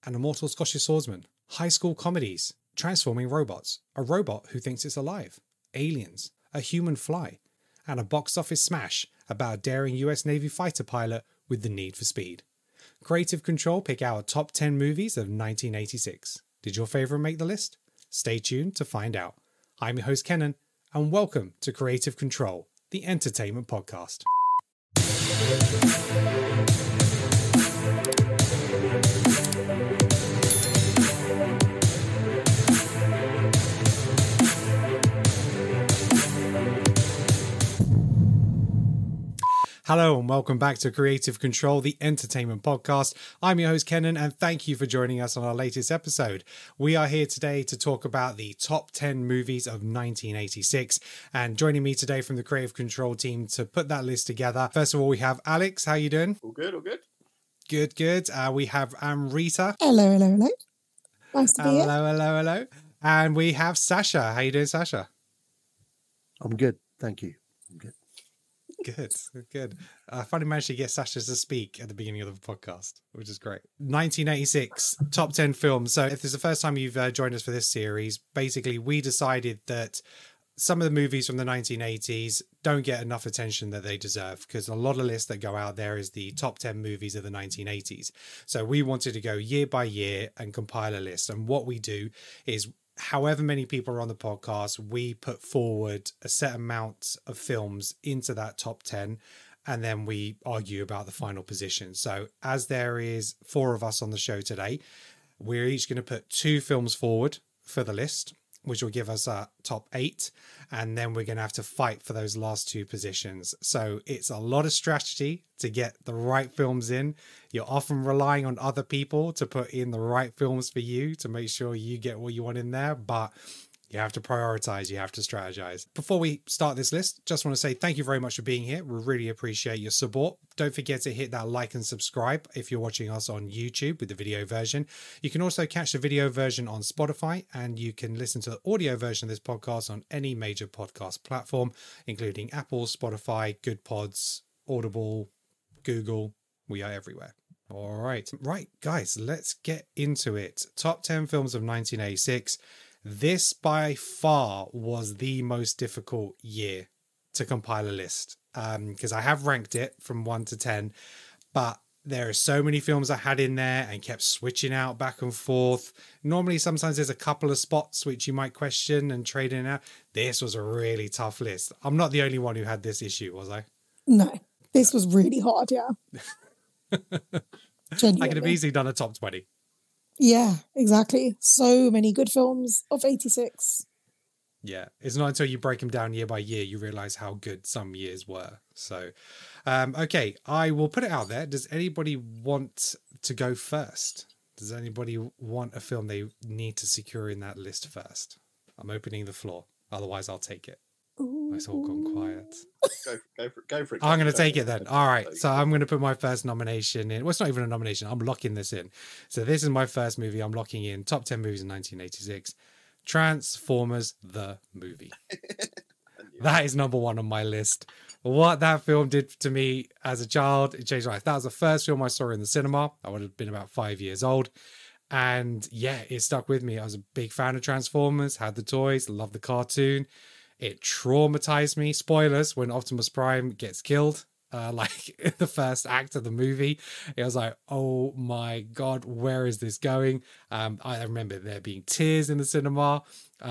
an immortal Scottish swordsman, high school comedies, transforming robots, a robot who thinks it's alive, aliens, a human fly, and a box office smash about a daring US Navy fighter pilot with the need for speed. Creative Control pick our top 10 movies of 1986. Did your favourite make the list? Stay tuned to find out. I'm your host Kenan, and welcome to Creative Control, the entertainment podcast. Hello and welcome back to Creative Control, the entertainment podcast. I'm your host Kenan, and thank you for joining us on our latest episode. We are here today to talk about the top 10 movies of 1986, and joining me today from the Creative Control team to put that list together. First of all, we have Alex. How you doing? All good, all good. Good. We have Amrita. Hello. Nice to be here. Hello. And we have Sasha. How you doing, Sasha? I'm good, thank you. I'm good. Good. I finally managed to get Sasha to speak at the beginning of the podcast, which is great. 1986, top 10 films. So if this is the first time you've joined us for this series, basically we decided that some of the movies from the 1980s don't get enough attention that they deserve, because a lot of lists that go out there is the top 10 movies of the 1980s. So we wanted to go year by year and compile a list. And what we do is, however many people are on the podcast, we put forward a set amount of films into that top 10, and then we argue about the final position. So as there is 4 of us on the show today, we're each going to put 2 films forward for the list, which will give us a top 8, and then we're going to have to fight for those last 2 positions. So it's a lot of strategy to get the right films in. You're often relying on other people to put in the right films for you to make sure you get what you want in there, but you have to prioritize, you have to strategize. Before we start this list, just want to say thank you very much for being here. We really appreciate your support. Don't forget to hit that like and subscribe if you're watching us on YouTube with the video version. You can also catch the video version on Spotify, and you can listen to the audio version of this podcast on any major podcast platform, including Apple, Spotify, Good Pods, Audible, Google. We are everywhere. All right, guys, let's get into it. Top 10 films of 1986. This by far was the most difficult year to compile a list, because I have ranked it from 1 to 10, but there are so many films I had in there and kept switching out back and forth. Normally, sometimes there's a couple of spots which you might question and trade in and out. This was a really tough list. I'm not the only one who had this issue, was I? No, this was really hard, yeah. I could have easily done a top 20. Yeah, exactly. So many good films of 86. Yeah, it's not until you break them down year by year you realize how good some years were. So, okay, I will put it out there. Does anybody want to go first? Does anybody want a film they need to secure in that list first? I'm opening the floor. Otherwise, I'll take it. It's all gone quiet. Go for it. I'm going to take it then. All right. So I'm going to put my first nomination in. Well, it's not even a nomination. I'm locking this in. So this is my first movie. I'm locking in top 10 movies in 1986. Transformers, the movie. That is number 1 on my list. What that film did to me as a child, it changed my life. That was the first film I saw in the cinema. I would have been about 5 years old. And yeah, it stuck with me. I was a big fan of Transformers, had the toys, loved the cartoon. It traumatized me. Spoilers, when Optimus Prime gets killed, like in the first act of the movie, it was like, oh my God, where is this going? I remember there being tears in the cinema.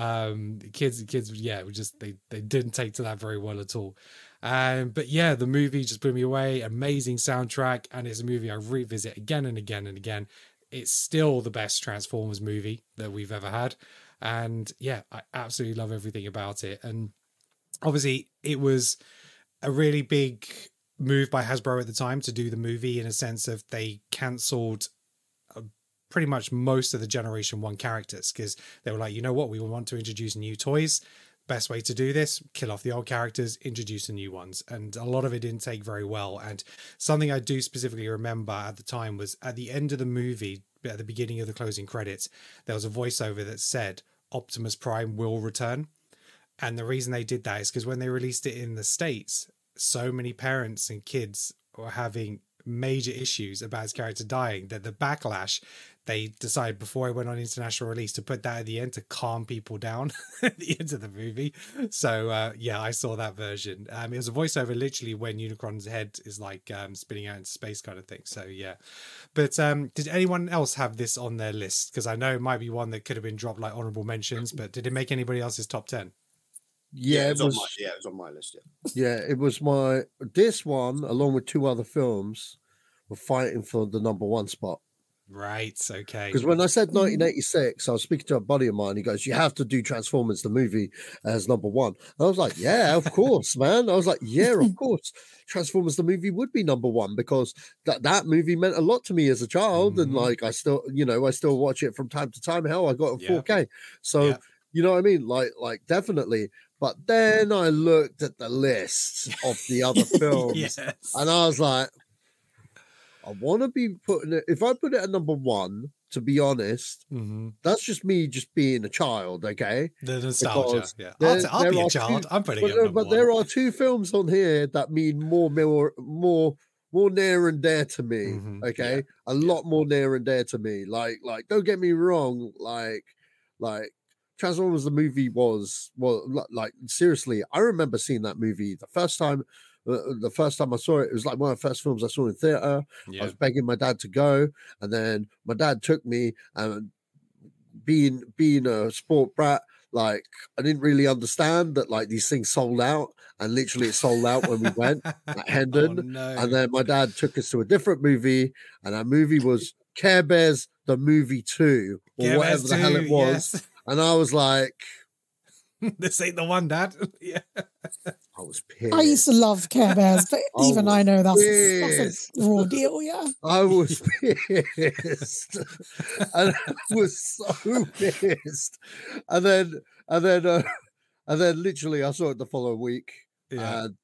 Kids, yeah, they didn't take to that very well at all. But yeah, the movie just blew me away. Amazing soundtrack, and it's a movie I revisit again and again and again. It's still the best Transformers movie that we've ever had. And yeah, I absolutely love everything about it. And obviously it was a really big move by Hasbro at the time to do the movie, in a sense of they cancelled pretty much most of the Generation 1 characters, because they were like, you know what, we want to introduce new toys. Best way to do this, kill off the old characters, introduce the new ones. And a lot of it didn't take very well. And something I do specifically remember at the time was at the end of the movie, at the beginning of the closing credits, there was a voiceover that said Optimus Prime will return. And the reason they did that is because when they released it in the States, so many parents and kids were having major issues about his character dying, that the backlash, they decided before it went on international release to put that at the end to calm people down at the end of the movie. So yeah, I saw that version. It was a voiceover literally when Unicron's head is like spinning out into space kind of thing. So yeah. But did anyone else have this on their list? Because I know it might be one that could have been dropped like honorable mentions, but did it make anybody else's top 10? Yeah, it was on my list. Yeah, it was this one, along with two other films, were fighting for the number one spot. Right, okay. Because when I said 1986, I was speaking to a buddy of mine. He goes, "You have to do Transformers the movie as number one." And I was like, "Yeah, of course, man." I was like, "Yeah, of course, Transformers the movie would be number one because that movie meant a lot to me as a child, and like I still watch it from time to time. Hell, I got a 4K, so you know what I mean. Like definitely. But then I looked at the list of the other films, and I was like, I want to be putting it. If I put it at number one, to be honest, that's just me just being a child, okay? The nostalgia, I'll be a child. I'm putting it at number but one. there are two films on here that mean more near and dear to me, okay? A lot more near and dear to me. Like, don't get me wrong, like Transformers the movie was like seriously. I remember seeing that movie the first time. The first time I saw it, it was like one of the first films I saw in theater. I was begging my dad to go, and then my dad took me. And being a sport brat, like I didn't really understand that like these things sold out, and literally it sold out when we went at Hendon. Oh, no. And then my dad took us to a different movie, and that movie was Care Bears the Movie 2 or Care whatever Bears the hell 2, it was. yes. And I was like, this ain't the one, Dad. Yeah. I was pissed. I used to love Care Bears, but even I know that's a raw deal, yeah. I was pissed. And I was so pissed. And then literally I saw it the following week. Yeah. And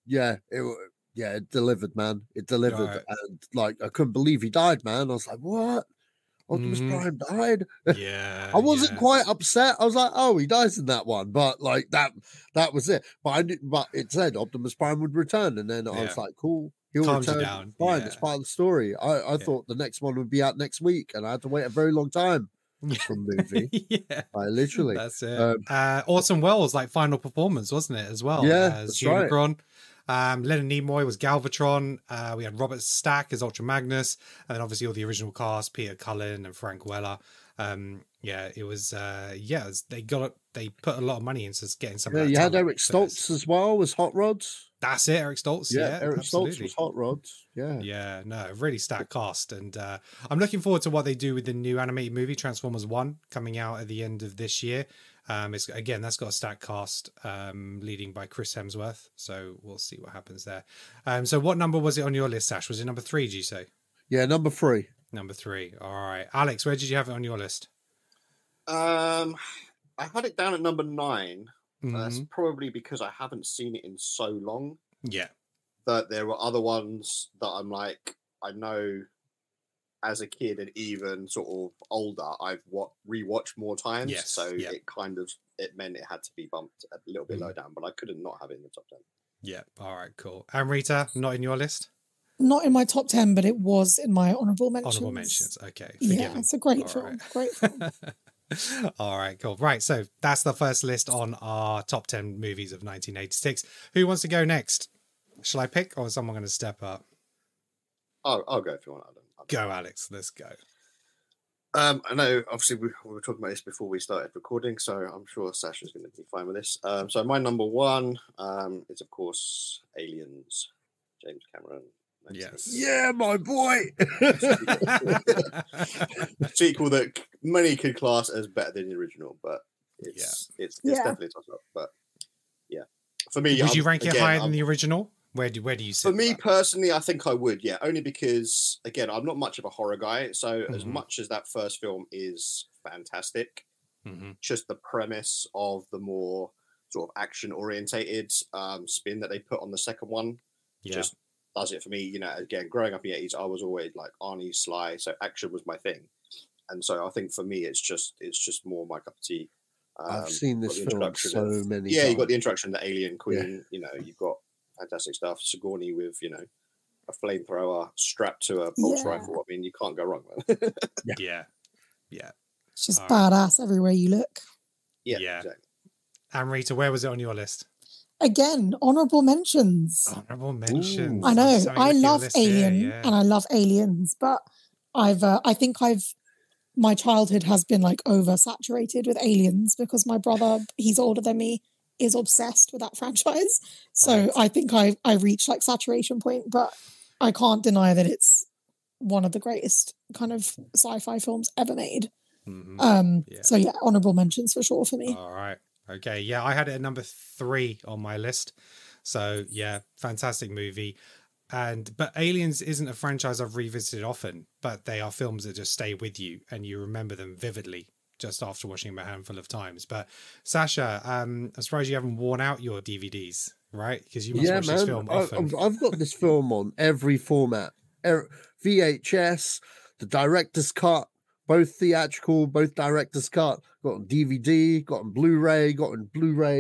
it delivered, man. It delivered. Right. And like I couldn't believe he died, man. I was like, what? Optimus Prime died. Yeah. I wasn't quite upset. I was like, oh, he dies in that one, but like that was it. But it said Optimus Prime would return, and then I was like, cool, he'll Calms you return. down. Fine, Yeah. it's part of the story. I thought the next one would be out next week, and I had to wait a very long time for the movie. Literally. That's it. Orson Welles, like final performance, wasn't it, as well? Yeah, as that's right. Unicron. Leonard Nimoy was Galvatron. We had Robert Stack as Ultra Magnus, and then obviously all the original cast: Peter Cullen and Frank Welker. It was. They put a lot of money into getting some. Yeah, of that you had talent Eric for Stoltz this. as well as Hot Rods. That's it, Eric Stoltz. Yeah, Eric absolutely. Stoltz was Hot Rods. Yeah. Yeah, no, really stacked cast. And I'm looking forward to what they do with the new animated movie, Transformers 1, coming out at the end of this year. That's got a stacked cast leading by Chris Hemsworth. So we'll see what happens there. So what number was it on your list, Sash? Was it number 3, did you say? Yeah, number 3. Number 3. All right. Alex, where did you have it on your list? I had it down at number 9. That's probably because I haven't seen it in so long. Yeah. That there were other ones that I'm like, I know as a kid and even sort of older, I've rewatched more times. Yes, So yeah. it meant it had to be bumped a little bit low down, but I couldn't not have it in the top 10. Yeah. All right, cool. And Rita, not in your list? Not in my top 10, but it was in my honourable mentions. Honourable mentions. Okay. Yeah, it's a great All film. right. Great film. All right, cool. Right, so that's the first list on our top 10 movies of 1986. Who wants to go next? Shall I pick, or is someone going to step up? I'll go if you want, Adam. Go, Alex. Let's go. I know, obviously, we were talking about this before we started recording, so I'm sure Sasha's going to be fine with this. So my number 1 is, of course, Aliens, James Cameron. Yes. Yeah, my boy. Sequel that many could class as better than the original, but it's definitely a toss-up. But yeah, for me, would you rank it higher than the original? Where do you sit? For me personally, I think I would. Yeah, only because again, I'm not much of a horror guy. So as much as that first film is fantastic, just the premise of the more sort of action orientated spin that they put on the second one just does it for me. You know, again, growing up in the 80s, I was always like Arnie, Sly, so action was my thing. And so I think for me, it's just more my cup of tea. I've seen this film so many times. You got the introduction of the Alien Queen. Yeah. You know, you've got fantastic stuff. Sigourney with, you know, a flamethrower strapped to a pulse rifle. I mean, you can't go wrong, man. Yeah. It's just badass everywhere you look. Yeah, exactly. And Rita, where was it on your list? Again, honorable mentions. Honorable mentions. I know. I love Alien and I love Aliens, but I think my childhood has been like oversaturated with Aliens because my brother, he's older than me, is obsessed with that franchise. So I think I reached like saturation point, but I can't deny that it's one of the greatest kind of sci-fi films ever made. So yeah, honorable mentions for sure for me. All right. Okay. Yeah, I had it at number 3 on my list. So yeah, fantastic movie. But Aliens isn't a franchise I've revisited often, but they are films that just stay with you and you remember them vividly just after watching them a handful of times. But Sasha, I'm surprised you haven't worn out your DVDs, right? Because you must watch this film often. I've got this film on every format. VHS, the director's cut, both theatrical, both director's cut, got on DVD, got on Blu-ray, got in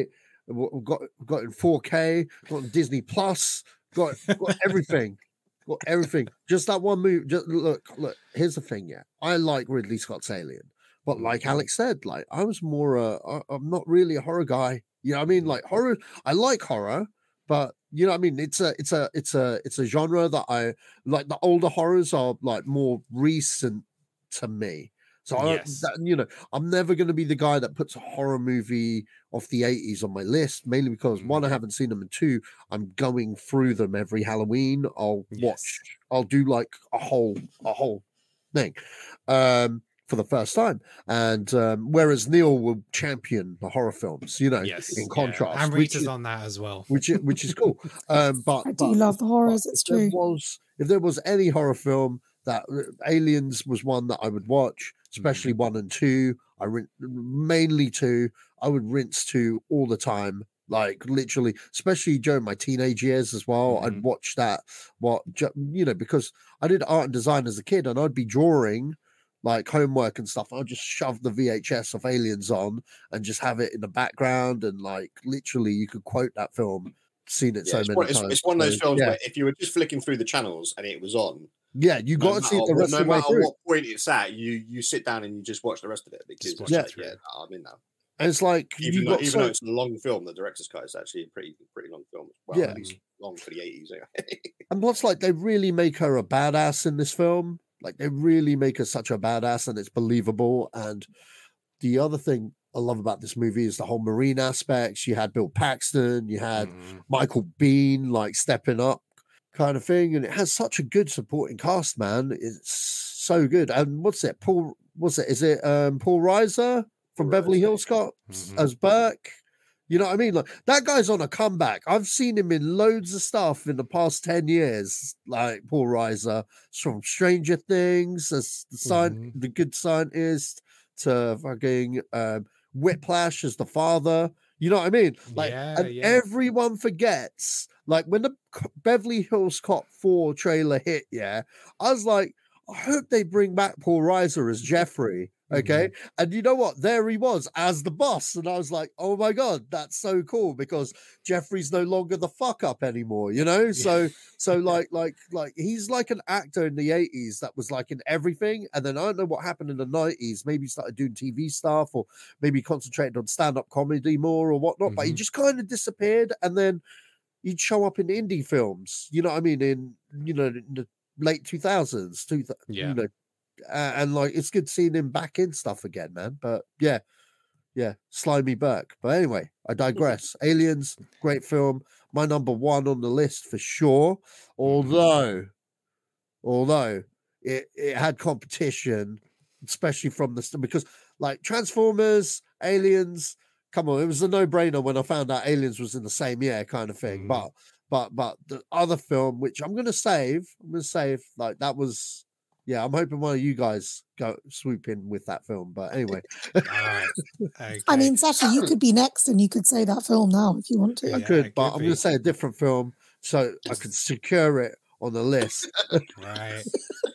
4K, got on Disney Plus, got everything. Got everything. Just that one movie. Just look, here's the thing, I like Ridley Scott's Alien. But like Alex said, like I was more I'm not really a horror guy. You know what I mean? Like horror, I like horror, but you know what I mean? It's a genre that I like. The older horrors are like more recent to me. So I'm never going to be the guy that puts a horror movie of the 80s on my list, mainly because one, I haven't seen them, and two, I'm going through them every Halloween. I'll do like a whole thing for the first time. And whereas Neil will champion the horror films, in contrast. And Rita's on that as well. Which is cool. But I do love the horrors, it's true. If there was any horror film, that Aliens was one that I would watch, especially 1 and 2. Mainly 2. I would rinse 2 all the time, like literally, especially during my teenage years as well. I'd watch that, because I did art and design as a kid, and I'd be drawing like homework and stuff. I'd just shove the VHS of Aliens on and just have it in the background, and like literally, you could quote that film. Seen it so many times. It's one of those films where if you were just flicking through the channels and it was on. Yeah, you got to see it the rest of the way through. No matter what point it's at, you sit down and you just watch the rest of it because I'm in now. And it's like even though it's a long film, the director's cut is actually a pretty long film. Well, at least long for the 80s. Anyway. And what's like, they really make her a badass in this film. Like they really make her such a badass, and it's believable. And the other thing I love about this movie is the whole Marine aspects. You had Bill Paxton, you had Michael Biehn like stepping up, kind of thing, and it has such a good supporting cast, man. It's so good. And is it Paul Reiser from Beverly Hills Cop as Burke? You know what I mean? Like that guy's on a comeback. I've seen him in loads of stuff in the past 10 years, like Paul Reiser from Stranger Things as the good scientist, to fucking Whiplash as the father. You know what I mean? Like, everyone forgets. Like when the Beverly Hills Cop 4 trailer hit, I was like, I hope they bring back Paul Reiser as Jeffrey. Okay. And you know what? There he was as the boss. And I was like, oh my God, that's so cool, because Jeffrey's no longer the fuck up anymore, So like he's like an actor in the 80s that was like in everything. And then I don't know what happened in the 90s. Maybe he started doing TV stuff, or maybe concentrated on stand-up comedy more or whatnot, but he just kind of disappeared. And then he'd show up in indie films, you know what I mean? In the late 2000s, and like it's good seeing him back in stuff again, man. But yeah, Slimy Burke. But anyway, I digress. Aliens, great film. My number 1 on the list for sure. Although it had competition, especially from because like Transformers, Aliens. Come on, it was a no-brainer when I found out Aliens was in the same year, kind of thing. But the other film, which I'm gonna save, like that was. Yeah, I'm hoping one of you guys go swoop in with that film. But anyway. Okay. I mean, Sasha, you could be next and you could say that film now if you want to. I could, but I'm going to say a different film so I could secure it on the list. Right.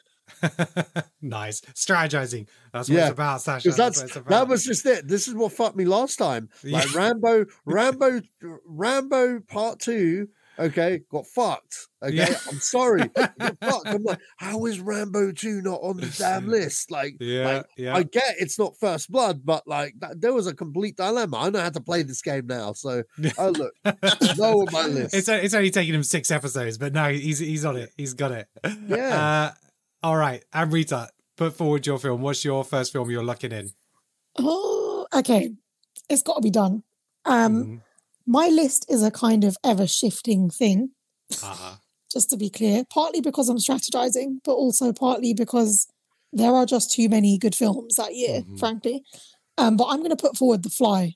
Nice. Strategizing. That's what it's about, Sasha. That was just it. This is what fucked me last time. Like Rambo Part 2 Okay, got fucked. Okay, Yeah. I'm sorry. Got fucked. I'm like, how is Rambo 2 not on the damn list? Like, Yeah. I get it's not First Blood, but like there was a complete dilemma. I know how to play this game now, so look, no on my list. It's only taken him 6 episodes, but no, he's on it. He's got it. Yeah. All right, Amrita, put forward your film. What's your first film you're locking in? Oh, okay. It's got to be done. My list is a kind of ever-shifting thing, just to be clear. Partly because I'm strategizing, but also partly because there are just too many good films that year, frankly. But I'm going to put forward The Fly.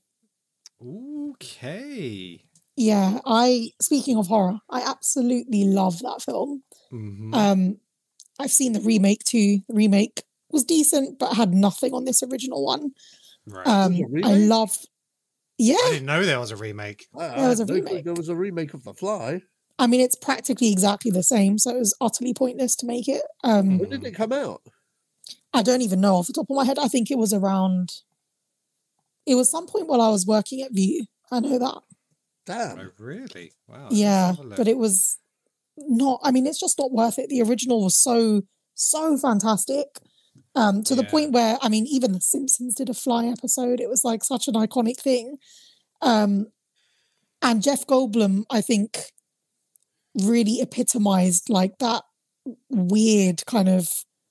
Okay. Yeah, speaking of horror, I absolutely love that film. I've seen the remake too. The remake was decent, but had nothing on this original one. Right. I love. Yeah, I didn't know there was a remake. There was a remake. There was a remake of The Fly. I mean, it's practically exactly the same, so it was utterly pointless to make it. When did it come out? I don't even know off the top of my head. I think it was some point while I was working at View. I know that. Damn. Oh, really? Wow. Yeah, but it was not, I mean, it's just not worth it. The original was so fantastic. To the point where, I mean, even The Simpsons did a Fly episode. It was like such an iconic thing. And Jeff Goldblum, I think, really epitomized like that weird kind of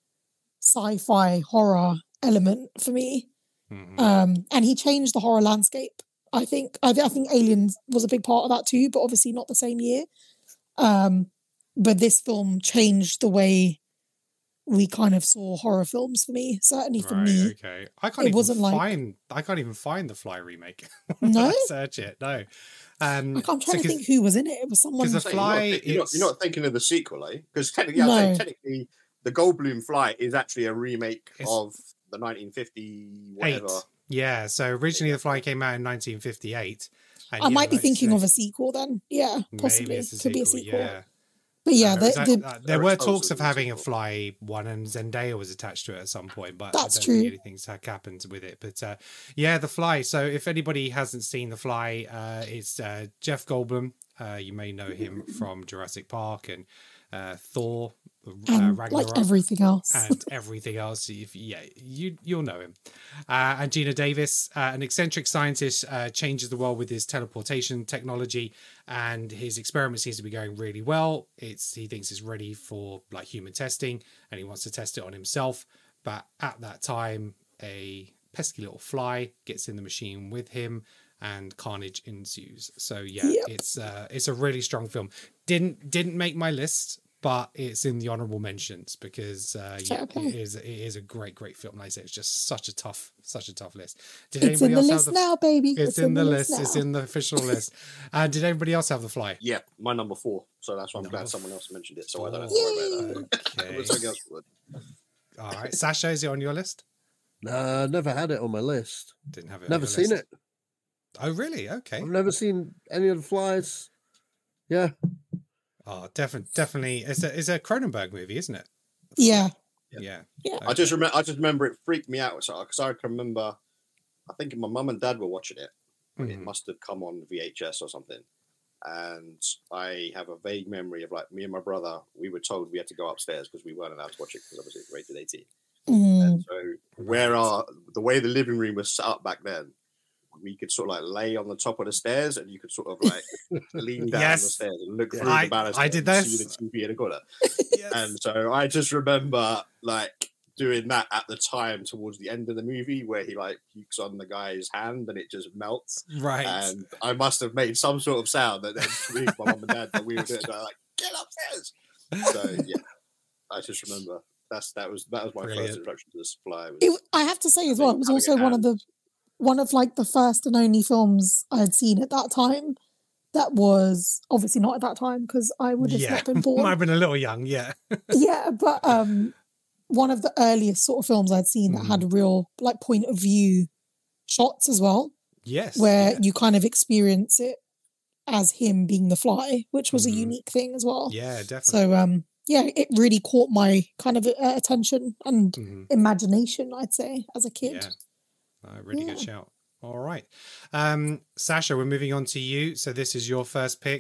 sci-fi horror element for me. And he changed the horror landscape. I think Aliens was a big part of that too, but obviously not the same year. But this film changed the way we kind of saw horror films for me, certainly for me. Okay. I can't even find the Fly remake. No? I search it. No. I'm trying to think who was in it. It was someone. Because the Fly, you're not thinking of the sequel, eh? Because technically, the Goldblum Fly is actually a remake of the 1950 whatever. Yeah. So originally, the Fly came out in 1958. I might be thinking of a sequel then. Yeah, possibly. Could be a sequel. Yeah. But yeah, there were talks of having a Fly one, and Zendaya was attached to it at some point, but that's I don't true. think anything's happened with it. But The Fly. So if anybody hasn't seen The Fly, it's Jeff Goldblum. You may know him from Jurassic Park and Thor, and Ragnarok, like everything else. and everything else. You'll know him. And Gina Davis, an eccentric scientist, changes the world with his teleportation technology, and his experiment seems to be going really well. He thinks it's ready for like human testing, and he wants to test it on himself. But at that time, a pesky little fly gets in the machine with him, and carnage ensues. So it's a really strong film. Didn't make my list, but it's in the honorable mentions because it is a great film. Like I say, it's just such a tough list. It's in the list now, baby. It's in the list. It's in the official list. Did anybody else have The Fly? Yeah, my number 4. So that's why I'm glad someone else mentioned it. So I don't have to worry about that. Okay. Something else would. All right, Sasha, is it on your list? No, never had it on my list. Didn't have it. Never seen it. Oh, really? Okay. I've never seen any of The Flies. Yeah. Oh, definitely. It's a Cronenberg movie, isn't it? Yeah. Okay. I just remember it freaked me out because I can remember. I think my mum and dad were watching it. It must have come on VHS or something. And I have a vague memory of like me and my brother. We were told we had to go upstairs because we weren't allowed to watch it because obviously it's rated 18. And so the way the living room was set up back then, we could sort of like lay on the top of the stairs and you could sort of like lean down the stairs and look through the banister. I did that. See the TV in the corner. And so I just remember like doing that at the time towards the end of the movie where he like pukes on the guy's hand and it just melts. Right. And I must have made some sort of sound that then screamed my mum and dad that we were doing it. Like, get upstairs. So yeah, I just remember that was my first introduction to this Fly. I have to say as well, it was also one of like the first and only films I had seen at that time that was obviously not at that time because I would have not been born. Might have been a little young, yeah. Yeah, but one of the earliest sort of films I'd seen that had a real like point of view shots as well. Yes. Where you kind of experience it as him being the Fly, which was a unique thing as well. Yeah, definitely. So it really caught my kind of attention and imagination, I'd say, as a kid. Yeah. Really good shout. All right. Sasha, we're moving on to you. So this is your first pick.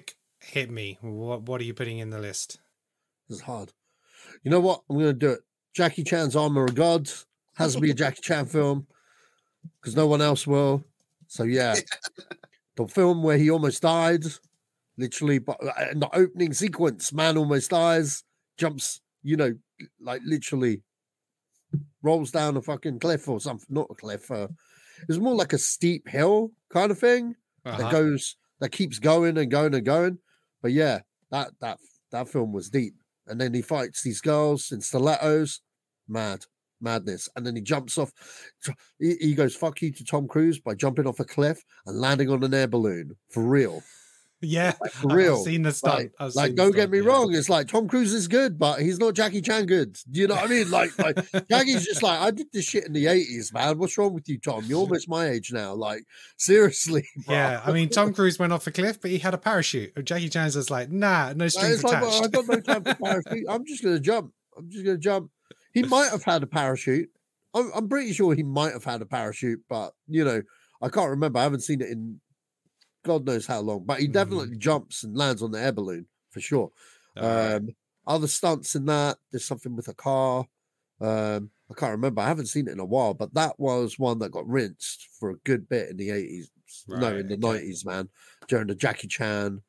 Hit me. What are you putting in the list? This is hard. You know what? I'm going to do it. Jackie Chan's Armor of God has to be a Jackie Chan film because no one else will. So yeah, the film where he almost died, literally, but in the opening sequence, man almost dies, jumps, like literally rolls down a fucking cliff or something. Not a cliff. It was more like a steep hill kind of thing that keeps going and going and going. But yeah, that film was deep. And then he fights these girls in stilettos. Madness. And then he jumps off. He goes, fuck you to Tom Cruise by jumping off a cliff and landing on an air balloon. For real. Yeah. Like, for real. I've seen the stunt. Don't get me wrong. It's like Tom Cruise is good, but he's not Jackie Chan good. Do you know what I mean? Like Jackie's just like, I did this shit in the 80s, man. What's wrong with you, Tom? You're almost my age now. Like, seriously. Bro. Yeah. I mean, Tom Cruise went off a cliff, but he had a parachute. Jackie Chan's just like, nah, no strings attached. Like, I got no time for parachute. I'm just going to jump. He might have had a parachute. I'm pretty sure he might have had a parachute, but, I can't remember. I haven't seen it in God knows how long, but he definitely jumps and lands on the air balloon for sure. Other stunts in that, there's something with a car. I can't remember. I haven't seen it in a while, but that was one that got rinsed for a good bit in the 80s. In the 90s, man. During the Jackie Chan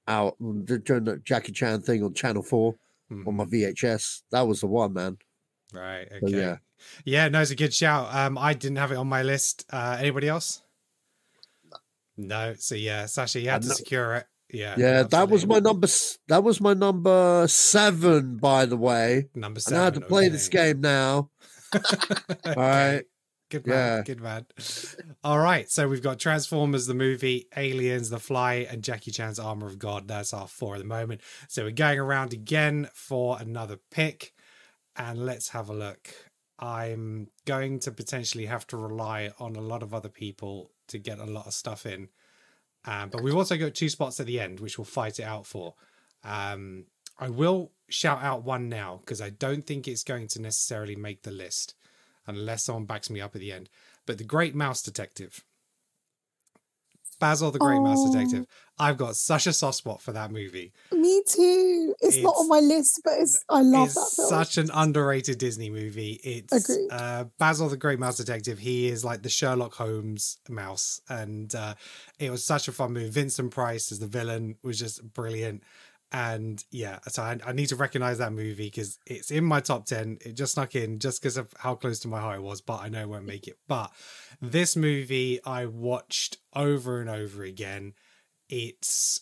thing on Channel 4 on my VHS. That was the one, man. Right. Okay. So, yeah, no, it's a good shout. I didn't have it on my list. Anybody else? No. So yeah, Sasha, you had to secure it. Yeah. Yeah, absolutely. That was my number 7, by the way. Number 7. And I had to play this game now. All right. Good man. Good man. All right. So we've got Transformers, the movie, Aliens, The Fly, and Jackie Chan's Armor of God. That's our 4 at the moment. So we're going around again for another pick. And let's have a look. I'm going to potentially have to rely on a lot of other people to get a lot of stuff in. But we've also got 2 spots at the end, which we'll fight it out for. I will shout out one now, because I don't think it's going to necessarily make the list, unless someone backs me up at the end. But The Great Mouse Detective. Basil the Great Mouse Detective. I've got such a soft spot for that movie. Me too. It's not on my list, but I love that film. Such an underrated Disney movie. It's Basil the Great Mouse Detective. He is like the Sherlock Holmes mouse. And it was such a fun movie. Vincent Price as the villain was just brilliant. And yeah, so I need to recognize that movie because it's in my top 10. It just snuck in just because of how close to my heart it was, but I know it won't make it. But this movie I watched over and over again. It's,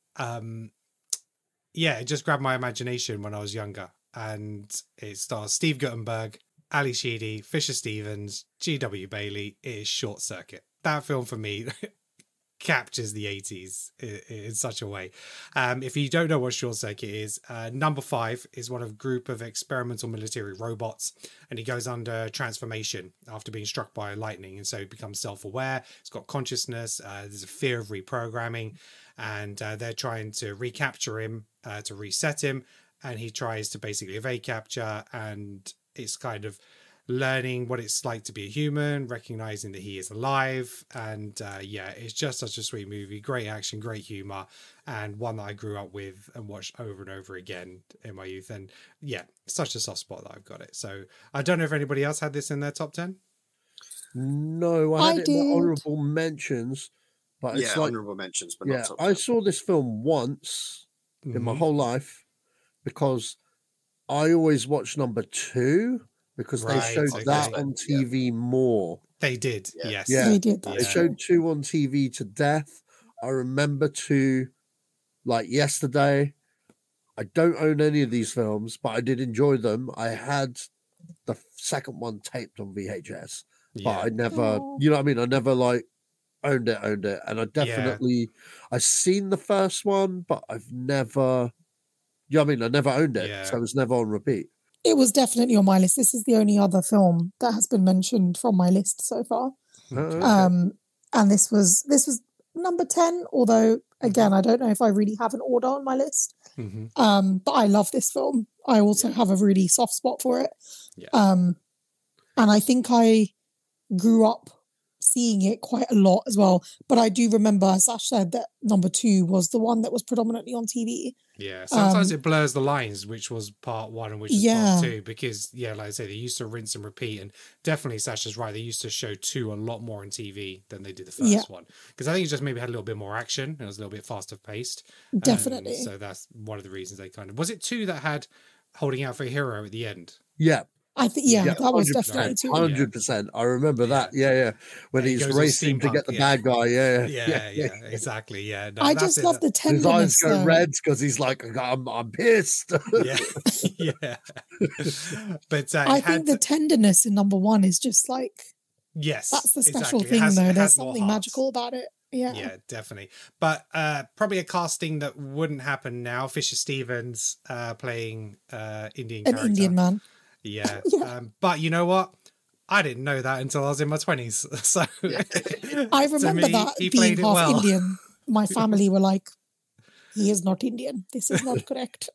it just grabbed my imagination when I was younger. And it stars Steve Guttenberg, Ali Sheedy, Fisher Stevens, G.W. Bailey. It is Short Circuit. That film for me captures the 80s in such a way. If you don't know what Short Circuit is, number 5 is one of a group of experimental military robots, and he goes under transformation after being struck by lightning, and so he becomes self-aware. It's got consciousness. There's a fear of reprogramming, and they're trying to recapture him, to reset him, and he tries to basically evade capture, and it's kind of learning what it's like to be a human, recognizing that he is alive. And it's just such a sweet movie. Great action, great humor, and one that I grew up with and watched over and over again in my youth. And yeah, such a soft spot that I've got it. So I don't know if anybody else had this in their top 10. No, I had it in my honorable mentions. But it's like honorable mentions, but not top 10. I saw this film once in my whole life because I always watched number 2. Because they showed that on TV more. They did, yes. Yeah, they did that. They showed 2 on TV to death. I remember 2 like yesterday. I don't own any of these films, but I did enjoy them. I had the second one taped on VHS, but I never, you know what I mean? I never like owned it. And I definitely, I've seen the first one, but I've never, you know what I mean? I never owned it, so it was never on repeat. It was definitely on my list. This is the only other film that has been mentioned from my list so far. Okay. And this was number 10, although again, I don't know if I really have an order on my list. But I love this film. I also have a really soft spot for it. And I think I grew up seeing it quite a lot as well. But I do remember, as Sash said, that number 2 was the one that was predominantly on TV. Yeah, sometimes it blurs the lines, which was part 1 and which was part 2, because, like I say, they used to rinse and repeat. And definitely, Sasha's right, they used to show 2 a lot more on TV than they did the first one. Because I think it just maybe had a little bit more action. It was a little bit faster paced. Definitely. So that's one of the reasons they kind of... Was it 2 that had Holding Out for a Hero at the end? Yeah. I think, that was definitely 2. 100%. I remember that. Yeah. When he's racing to get the bad guy. Yeah, exactly. Yeah. No, I just love the tenderness. His eyes go red because he's like, I'm pissed. yeah. But I think the tenderness in number 1 is just like, yes, that's the special thing, though. There's something magical about it. Yeah, definitely. But probably a casting that wouldn't happen now. Fisher Stevens playing Indian character. An Indian man. Yeah. But you know what? I didn't know that until I was in my 20s. So I remember that being half Indian. My family were like, he is not Indian. This is not correct.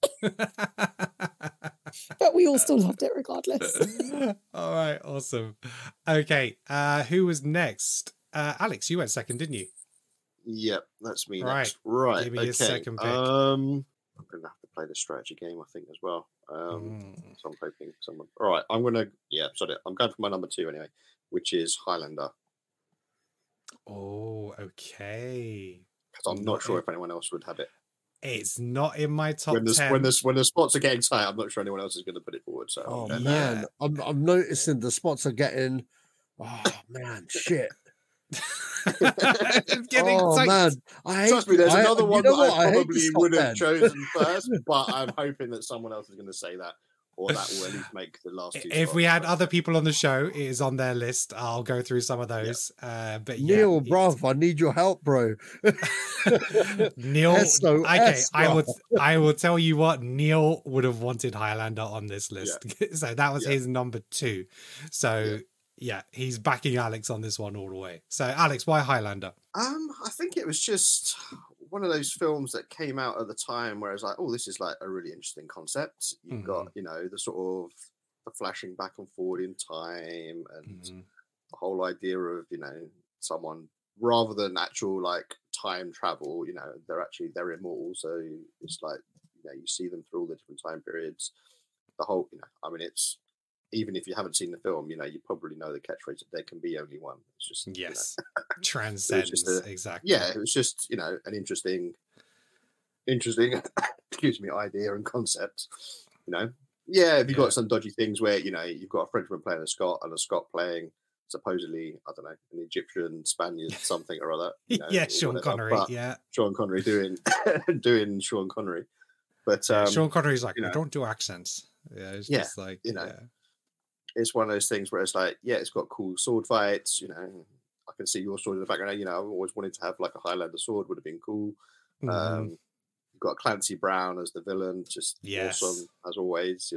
But we all still loved it regardless. All right. Awesome. Okay. Who was next? Alex, you went second, didn't you? Yep, that's me right. next. Right. Give me your second pick. I'm going to have to play the strategy game, I think, as well. So I'm hoping someone... All right, I'm going to... Yeah, sorry. I'm going for my number 2 anyway, which is Highlander. Oh, okay. Because I'm not sure if anyone else would have it. It's not in my top 10. When the spots are getting tight, I'm not sure anyone else is going to put it forward. So man, I'm noticing the spots are getting... Oh, man, shit. It's getting tight. Man, trust me, there's another one that I probably would have chosen first, but I'm hoping that someone else is going to say that, or that will at least make the last 2 If we had other people on the show, it is on their list. I'll go through some of those. But Neil, bruv, I need your help, bro. Neil, okay, I will tell you what, Neil would have wanted Highlander on this list. So that was his number 2. So yeah, he's backing Alex on this one all the way. So, Alex, why Highlander? I think it was just one of those films that came out at the time where it's like, oh, this is like a really interesting concept. You've got, the sort of the flashing back and forward in time and the whole idea of, someone rather than actual like time travel, they're immortal. So it's like, you see them through all the different time periods. The whole, it's, even if you haven't seen the film, you probably know the catchphrase that there can be only one. It's just transcends exactly. Yeah, it was just an interesting, excuse me, idea and concept. If you've got some dodgy things where you've got a Frenchman playing a Scot and a Scot playing supposedly, I don't know, an Egyptian, Spaniard, something or other. Sean Connery. Sean Connery doing Sean Connery. But Sean Connery's like, I don't do accents. Yeah, it's just like it's one of those things where it's like, it's got cool sword fights. I can see your sword in the background. I've always wanted to have like a Highlander sword. Would have been cool. You've got Clancy Brown as the villain, just awesome as always.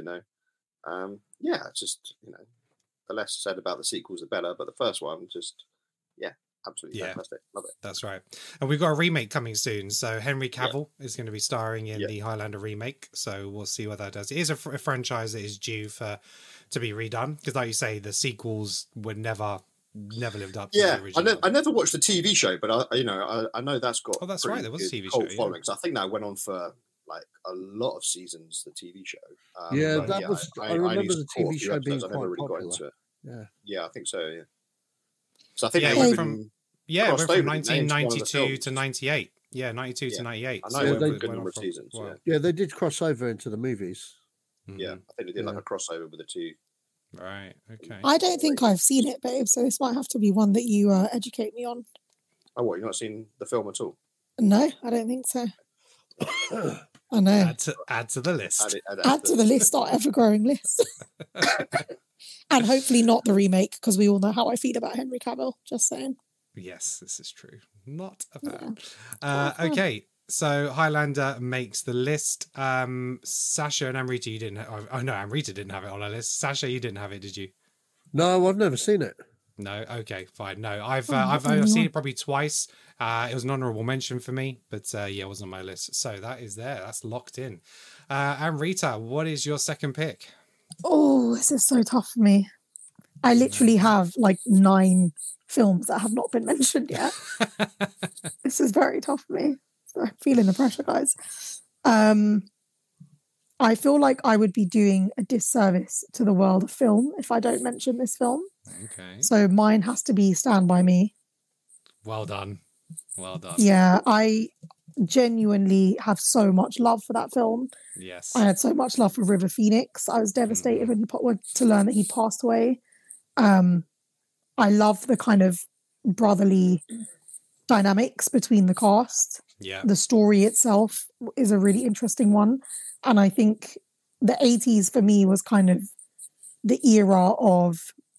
Just the less said about the sequels, the better. But the first one, just absolutely fantastic. Love it. That's right. And we've got a remake coming soon. So Henry Cavill is going to be starring in the Highlander remake. So we'll see what that does. It is a franchise that is due to be redone. Because like you say, the sequels were never lived up to the original. I never watched the TV show, but I know that's got that's right. There was a TV cult show. Following. So I think that went on for like a lot of seasons, the TV show. I remember the TV show being quite really popular. got into it. Yeah, I think so. Yeah. So I think it went from 1992 to 98. Yeah, 92 to 98. I know they good number of seasons. Yeah, they did cross over into the movies. Yeah, I think they did like a crossover with the two. Right. Okay. I don't think I've seen it, babe. So this might have to be one that you educate me on. Oh, what? You've not seen the film at all? No, I don't think so. I know. Add to the list. Add to the list, our ever-growing list. And hopefully not the remake, because we all know how I feel about Henry Cavill. Just saying. Yes, this is true. Not a fan. Okay, so Highlander makes the list. Sasha and Amrita, you didn't. Amrita didn't have it on our list. Sasha, you didn't have it, did you? No, I've never seen it. No. Okay, fine. No, I've seen it probably twice. It was an honourable mention for me, but it wasn't on my list. So that is there. That's locked in. Amrita, what is your second pick? Oh, this is so tough for me. I literally have like 9 films that have not been mentioned yet. This is very tough for me. So I'm feeling the pressure, guys. I feel like I would be doing a disservice to the world of film if I don't mention this film. Okay. So mine has to be Stand By Me. Well done. Well done. Yeah, I genuinely have so much love for that film. Yes. I had so much love for River Phoenix. I was devastated when to learn that he passed away. I love the kind of brotherly dynamics between the cast. Yeah. The story itself is a really interesting one. And I think the 80s for me was kind of the era of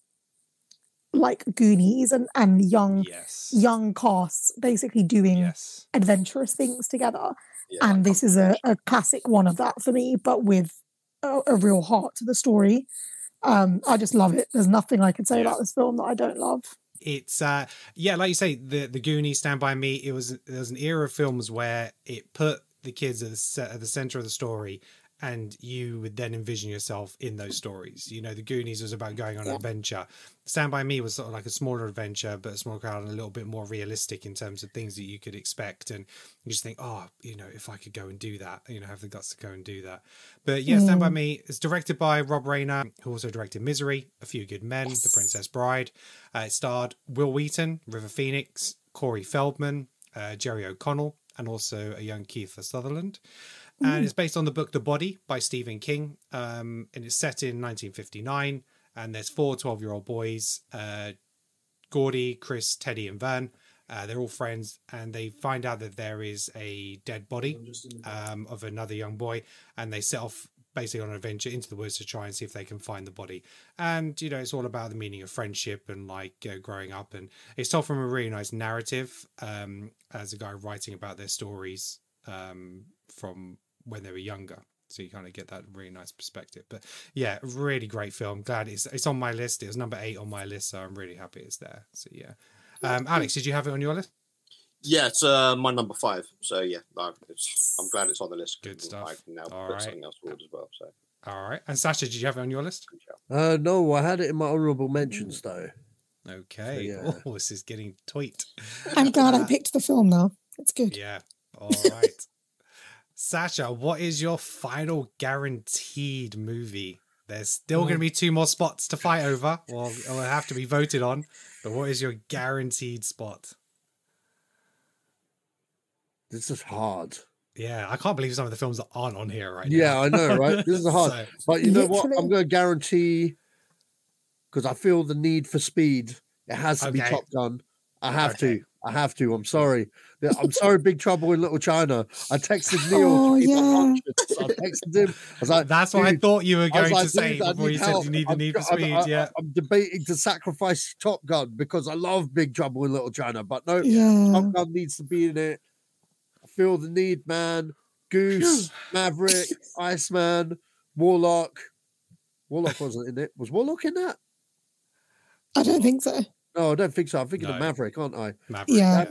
like Goonies and young casts basically doing adventurous things together. Yeah, and this is a classic one of that for me, but with a real heart to the story. I just love it. There's nothing I can say about this film that I don't love. It's like you say, the Goonies, Stand By Me, there was an era of films where it put the kids at the center of the story, and you would then envision yourself in those stories. You know, the Goonies was about going on an adventure. Stand By Me was sort of like a smaller adventure, but a smaller crowd and a little bit more realistic in terms of things that you could expect. And you just think, oh, you know, if I could go and do that, you know, have the guts to go and do that. But yeah, Stand By Me is directed by Rob Reiner, who also directed Misery, A Few Good Men, The Princess Bride. It starred Will Wheaton, River Phoenix, Corey Feldman, Jerry O'Connell, and also a young Kiefer Sutherland. And it's based on the book The Body by Stephen King. And it's set in 1959. And there's 4 12-year-old boys, Gordy, Chris, Teddy, and Vern. They're all friends. And they find out that there is a dead body of another young boy. And they set off basically on an adventure into the woods to try and see if they can find the body. And, you know, it's all about the meaning of friendship and like growing up. And it's told from a really nice narrative as a guy writing about their stories from when they were younger, so you kind of get that really nice perspective. But yeah, really great film. Glad it's on my list. It was number 8 on my list, so I'm really happy it's there. So yeah, Alex, did you have it on your list? Yeah, it's my number 5. So yeah, I'm glad it's on the list. Good stuff. I can now put something else forward as well. So all right, and Sasha, did you have it on your list? No, I had it in my honourable mentions though. Okay. So, yeah. Oh, this is getting tight. I'm glad I picked the film now. It's good. Yeah. All right. Sasha, what is your final guaranteed movie? There's still going to be 2 more spots to fight over, or it'll have to be voted on. But what is your guaranteed spot? This is hard. Yeah, I can't believe some of the films that aren't on here right now. Yeah, I know, right? This is hard. But you know what? I'm going to guarantee, because I feel the need for speed. It has to be Top Gun. I have to. I'm sorry. I'm sorry, Big Trouble in Little China. I texted Neil. I texted him. I was like, that's what I thought you were going to say before you said you need the need for speed. I'm debating to sacrifice Top Gun because I love Big Trouble in Little China. But no, Top Gun needs to be in it. I feel the need, man. Goose, Maverick, Iceman, Warlock. Warlock wasn't in it. Was Warlock in that? I don't think so. No, I don't think so. I'm thinking of Maverick, aren't I? Maverick. Yeah.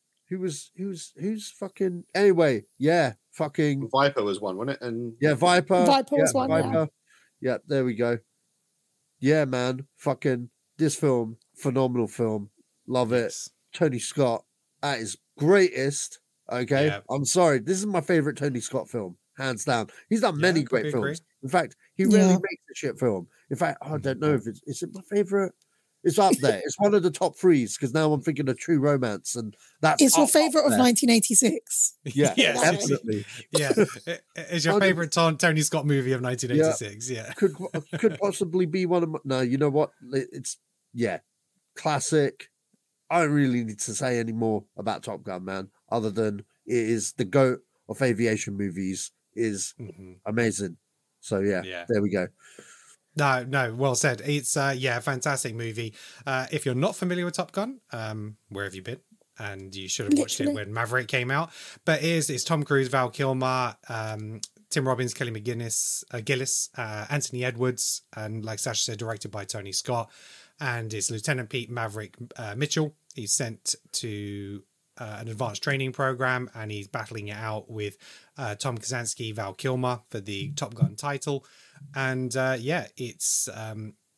Who's fucking anyway? Yeah, fucking Viper was one, wasn't it? And Viper. Viper was one. Viper. Yeah, there we go. Yeah, man. Fucking this film, phenomenal film. Love it. Tony Scott at his greatest. Okay. Yeah. I'm sorry. This is my favorite Tony Scott film, hands down. He's done many great films. In fact, he really makes a shit film. In fact, I don't know if is it my favorite. It's up there. It's one of the top 3s because now I'm thinking of True Romance, and that's it's your favorite of 1986. Yeah, definitely. Yeah, it's your favorite Tony Scott movie of 1986. Yeah, could possibly be one of my. No, you know what? It's classic. I don't really need to say any more about Top Gun, man. Other than it is the GOAT of aviation movies. Is amazing. So yeah, there we go. No, well said. It's a fantastic movie. If you're not familiar with Top Gun, where have you been? And you should have watched it when Maverick came out. But it's Tom Cruise, Val Kilmer, Tim Robbins, Kelly Gillis, Anthony Edwards, and like Sasha said, directed by Tony Scott. And it's Lieutenant Pete Maverick Mitchell. He's sent to an advanced training program, and he's battling it out with Tom Kazansky, Val Kilmer for the Top Gun title. And it's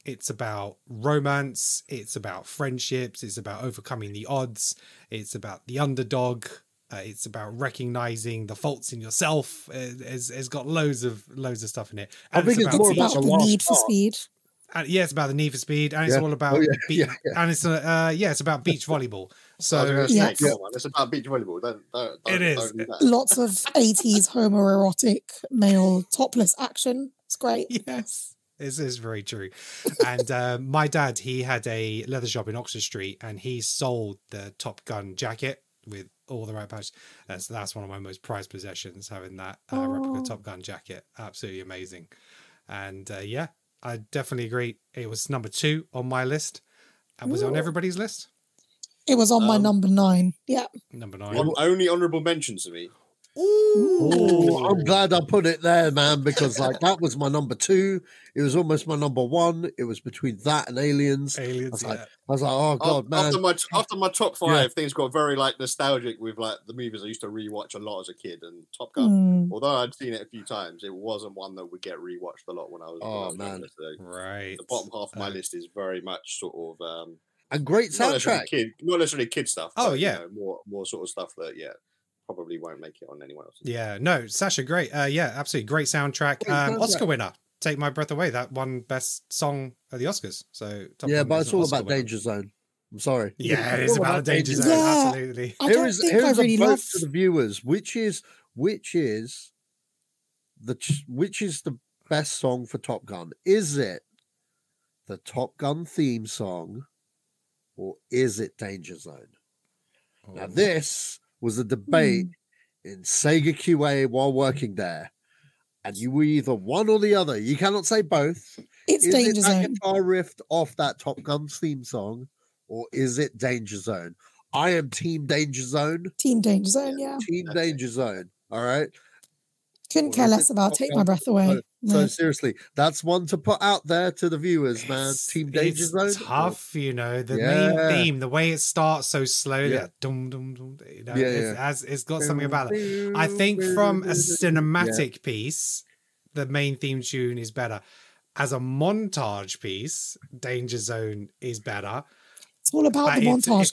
It's about romance. It's about friendships. It's about overcoming the odds. It's about the underdog. It's about recognizing the faults in yourself. It's got loads of stuff in it. And I think it's more about the need for speed. And it's about the need for speed, and it's all about and it's it's about beach volleyball. So it's about beach volleyball. It is lots of 80s homoerotic male topless action. It's great. Yes. This is very true. And my dad, he had a leather shop in Oxford Street, and he sold the Top Gun jacket with all the right patches. So that's one of my most prized possessions, having that replica Top Gun jacket. Absolutely amazing. And I definitely agree. It was number 2 on my list. And was it on everybody's list? It was on my number 9. Yeah. Number 9. Only honourable mentions to me. Ooh, I'm glad I put it there, man, because like that was my number 2. It was almost my number 1. It was between that and Aliens. I was like, oh god, man. After my top 5, things got very like nostalgic with like the movies I used to rewatch a lot as a kid, and Top Gun. Although I'd seen it a few times, it wasn't one that would get rewatched a lot when I was younger. So right. The bottom half of my list is very much sort of and great soundtrack. Not necessarily kid stuff. Oh but, yeah, more sort of stuff that probably won't make it on anyone else. Yeah, no, Sasha, great. Absolutely great soundtrack. Oscar winner. Take My Breath Away. That won best song at the Oscars. So but it's all about Danger Zone. I'm sorry. Yeah, it is about Danger Zone. Yeah. Absolutely. Here's a vote to the viewers. Which is the best song for Top Gun? Is it the Top Gun theme song, or is it Danger Zone? Now this was a debate in Sega QA while working there, and you were either one or the other. You cannot say both. It's Danger Zone. Is it that guitar riff off that Top Gun theme song, or is it Danger Zone? I am Team Danger Zone. Team Danger Zone, yeah. Team Danger Zone. All right. Couldn't care less about Take My Breath Away. So seriously, that's one to put out there to the viewers, man. Team Danger Zone. It's tough, the main theme, the way it starts so slowly, dum, dum, dum, it's got something about it. I think from a cinematic piece, the main theme tune is better. As a montage piece, Danger Zone is better. It's all about the montage.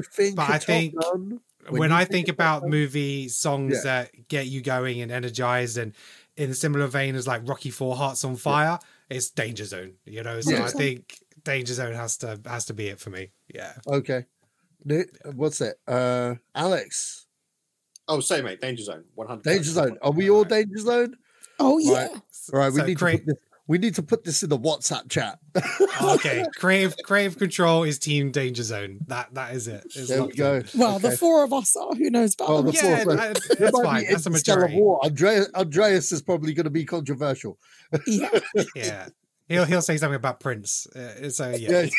When I think about movie songs that get you going and energized, and in a similar vein as like Rocky IV Hearts on Fire, it's Danger Zone, so I think Danger Zone has to be it for me. Yeah. Okay. What's it? Alex. Oh, same mate, Danger Zone. 100%. Danger Zone. Are we all Danger Zone? Oh yeah. All right, we need to put this in the WhatsApp chat. Okay, Creative Control is Team Danger Zone. That is it. There we go. Well, the 4 of us are. Who knows about that's fine. That's a majority. Andreas is probably going to be controversial. Yeah. Yeah. He'll say something about Prince. So it's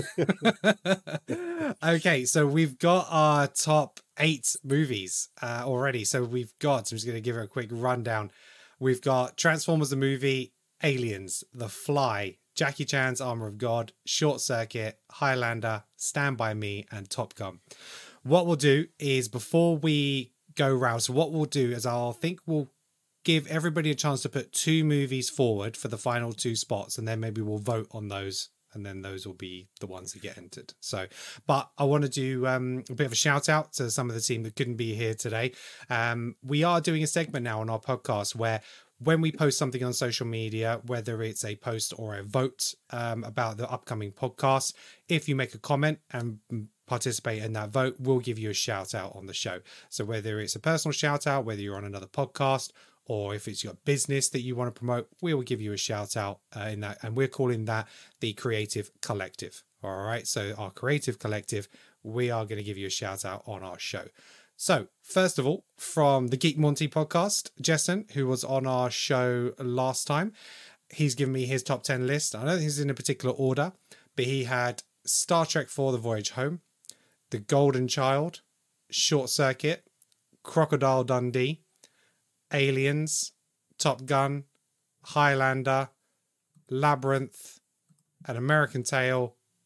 fine. Okay, so we've got our top 8 movies already. So I'm just going to give it a quick rundown. We've got Transformers the movie, Aliens, The Fly, Jackie Chan's Armor of God, Short Circuit, Highlander, Stand By Me, and Top Gun. What we'll do is, before we go round, so what we'll do is we'll give everybody a chance to put 2 movies forward for the final 2 spots, and then maybe we'll vote on those, and then those will be the ones that get entered. So, but I want to do a bit of a shout out to some of the team that couldn't be here today. We are doing a segment now on our podcast where, when we post something on social media, whether it's a post or a vote about the upcoming podcast, if you make a comment and participate in that vote, we'll give you a shout out on the show. So whether it's a personal shout out, whether you're on another podcast, or if it's your business that you want to promote, we will give you a shout out in that. And we're calling that the Creative Collective. All right. So our Creative Collective, we are going to give you a shout out on our show. So, first of all, from the Geek Monty podcast, Jessen, who was on our show last time, he's given me his top 10 list. I don't think it's in a particular order, but he had Star Trek IV: The Voyage Home, The Golden Child, Short Circuit, Crocodile Dundee, Aliens, Top Gun, Highlander, Labyrinth, An American Tale,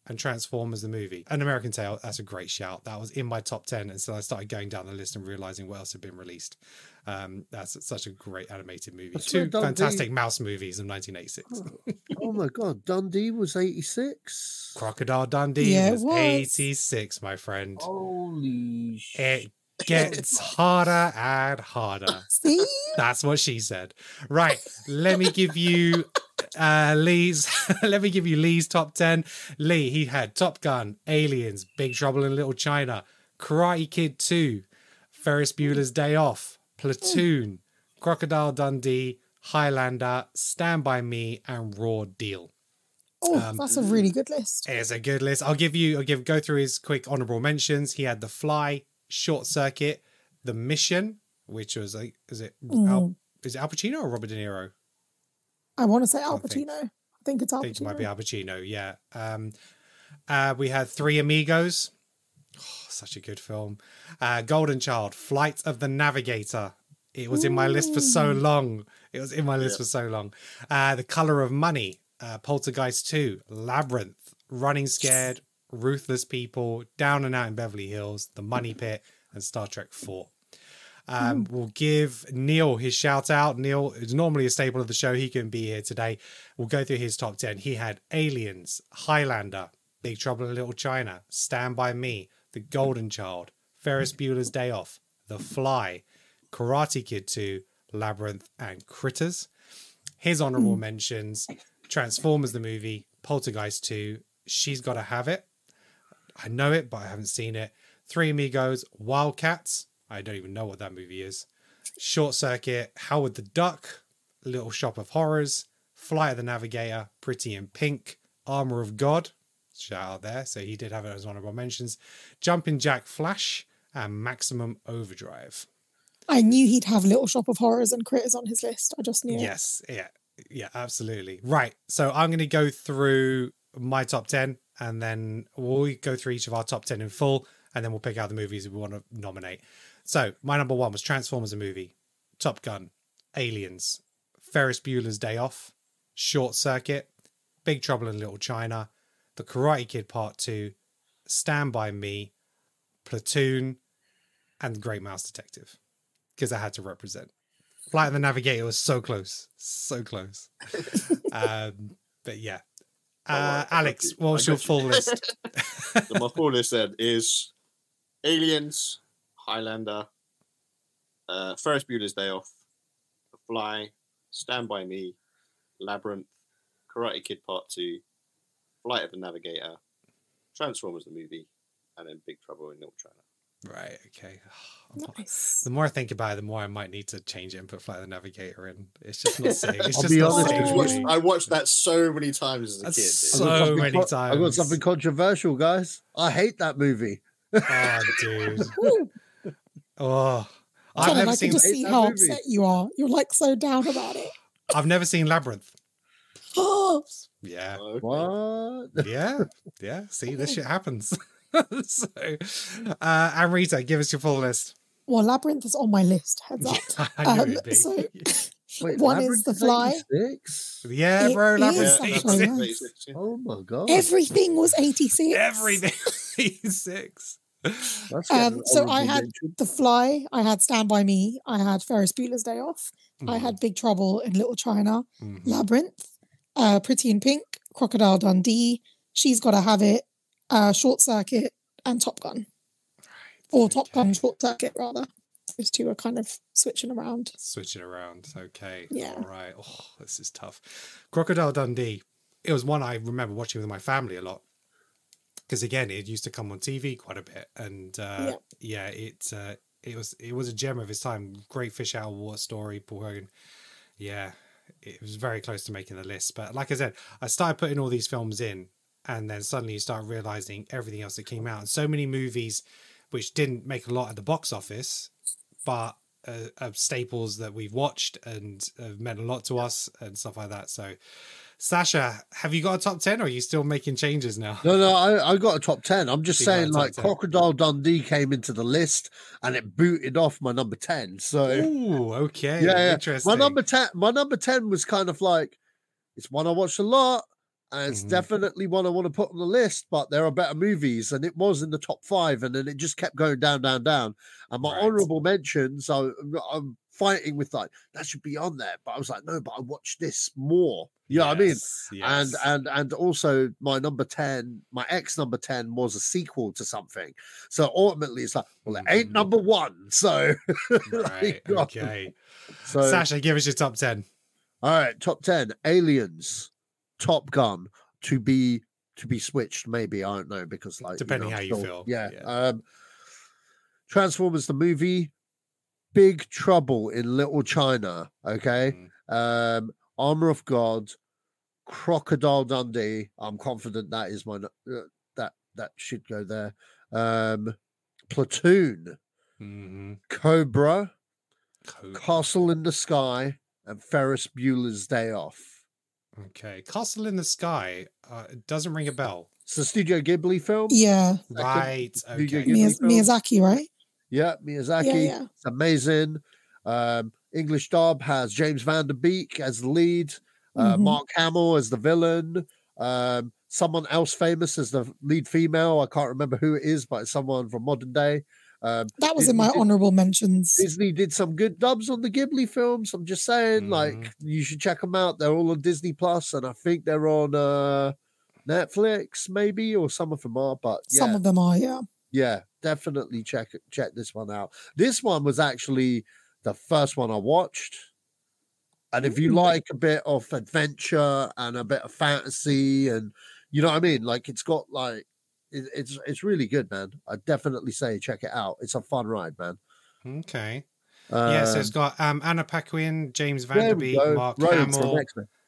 and Transformers the movie. An American Tail, that's a great shout. That was in my top 10 until I started going down the list and realizing what else had been released. That's such a great animated movie. That's Two Dundee... fantastic mouse movies of 1986. Oh my God, Dundee was 86. Crocodile Dundee was 86, my friend. Holy shit. It gets harder and harder. See? That's what she said. Right, let me give you Lee's top 10. Lee, he had Top Gun, Aliens, Big Trouble in Little China, Karate Kid 2, Ferris Bueller's Day Off, Platoon, Crocodile Dundee, Highlander, Stand By Me, and Raw Deal. Oh, that's a really good list. It's a good list. I'll go through his quick honorable mentions. He had The Fly, Short Circuit, The Mission, which was like, is it Al Pacino or Robert De Niro? I want to say Al Pacino. I think it's Al Pacino. I think it might be Al Pacino, yeah. We had Three Amigos. Oh, such a good film. Golden Child, Flight of the Navigator. It was in my list for so long. The Color of Money, Poltergeist 2, Labyrinth, Running Scared, Ruthless People, Down and Out in Beverly Hills, The Money Pit, and Star Trek 4. We'll give Neil his shout out. Neil is normally a staple of the show. He couldn't be here today. We'll go through his top 10. He had Aliens, Highlander, Big Trouble in Little China, Stand By Me, The Golden Child, Ferris Bueller's Day Off, The Fly, Karate Kid 2, Labyrinth, and Critters. His honorable mentions: Transformers the movie, Poltergeist 2, She's Gotta Have It. I know it, but I haven't seen it. Three Amigos, Wildcats. I don't even know what that movie is. Short Circuit, Howard the Duck, Little Shop of Horrors, Flight of the Navigator, Pretty in Pink, Armor of God. Shout out there. So he did have it as honorable mentions. Jumpin' Jack Flash and Maximum Overdrive. I knew he'd have Little Shop of Horrors and Critters on his list. I just knew. Yes. Yeah, absolutely. Right. So I'm going to go through my top 10 and then we'll go through each of our top 10 in full and then we'll pick out the movies we want to nominate. So my number 1 was Transformers a movie, Top Gun, Aliens, Ferris Bueller's Day Off, Short Circuit, Big Trouble in Little China, The Karate Kid Part 2, Stand By Me, Platoon, and The Great Mouse Detective. Because I had to represent. Flight of the Navigator was so close. But yeah. Alex, what was your full list? So my full list then is Aliens, Highlander, Ferris Bueller's Day Off, The Fly, Stand By Me, Labyrinth, Karate Kid Part 2, Flight of the Navigator, Transformers the movie, and then Big Trouble in Little China. Right, okay. Nice. The more I think about it, the more I might need to change it and put Flight of the Navigator in. It's just not saying. It's I'll just be not honest, saying. I watched that so many times as a kid. So many times. I got something controversial, guys. I hate that movie. Oh, dude. Oh, I've never seen. I can just see how upset you are. You're like so down about it. I've never seen Labyrinth. Oh. Yeah. What? Yeah. See, this shit happens. So, Amrita, give us your full list. Well, Labyrinth is on my list. Heads up. I knew it'd be. So, Wait, one Labyrinth is The Fly. 86? Yeah, bro. Labyrinth. Is, Oh my god! Everything was 86. Everything 86. So I had The Fly, I had Stand By Me, I had Ferris Bueller's Day Off, I had Big Trouble in Little China, Labyrinth, Pretty in Pink, Crocodile Dundee, She's Gotta Have It, Short Circuit, and Top Gun. Right, or Top Gun Short Circuit, rather. Those two are kind of switching around. Okay. Yeah. All right. Oh, this is tough. Crocodile Dundee. It was one I remember watching with my family a lot. Because again, it used to come on TV quite a bit, and it was a gem of its time. Great fish out of water story, Paul Hogan. Yeah, it was very close to making the list. But like I said, I started putting all these films in, and then suddenly you start realizing everything else that came out, and so many movies which didn't make a lot at the box office, but are staples that we've watched and have meant a lot to us and stuff like that. So. Sasha, have you got a top 10 or are you still making changes now? No, I got a top 10. I'm just saying, like, 10. Crocodile Dundee came into the list and it booted off my number 10. So, ooh, okay. Yeah. Interesting. My number 10 was kind of like, it's one I watched a lot, And it's definitely one I want to put on the list, but there are better movies, and it was in the top 5, and then it just kept going down. And my honorable mentions, I'm fighting with like that should be on there, but I was like, no, but I watched this more. You know what I mean? Yes. And also my number 10, my ex number 10 was a sequel to something. So ultimately, it's like, well, it ain't number 1. So right, okay. So Sasha, give us your top 10. All right, top 10: Aliens, Top Gun, to be switched, maybe, I don't know, because like depending how you feel. Yeah. Transformers the movie, Big Trouble in Little China, okay. Armor of God, Crocodile Dundee. I'm confident that is my that should go there. Platoon, Cobra, Castle in the Sky, and Ferris Bueller's Day Off. Okay, Castle in the Sky doesn't ring a bell. It's a Studio Ghibli film. Yeah. Right. Okay. Miyazaki, right? Yeah, Miyazaki. Yeah. It's amazing. English dub has James Van Der Beek as the lead, Mark Hamill as the villain, someone else famous as the lead female. I can't remember who it is, but it's someone from modern day. That was Disney in my honorable mentions. Disney did some good dubs on the Ghibli films. I'm just saying, like, you should check them out. They're all on Disney Plus, and I think they're on Netflix, maybe, or some of them are. But yeah. Some of them are, yeah. Yeah, definitely check this one out. This one was actually the first one I watched. And if you like a bit of adventure and a bit of fantasy, and you know what I mean, like it's got like it's really good, man. I definitely say check it out. It's a fun ride, man. Okay. So it's got Anna Paquin, James Van Der Beek, Mark Hamill.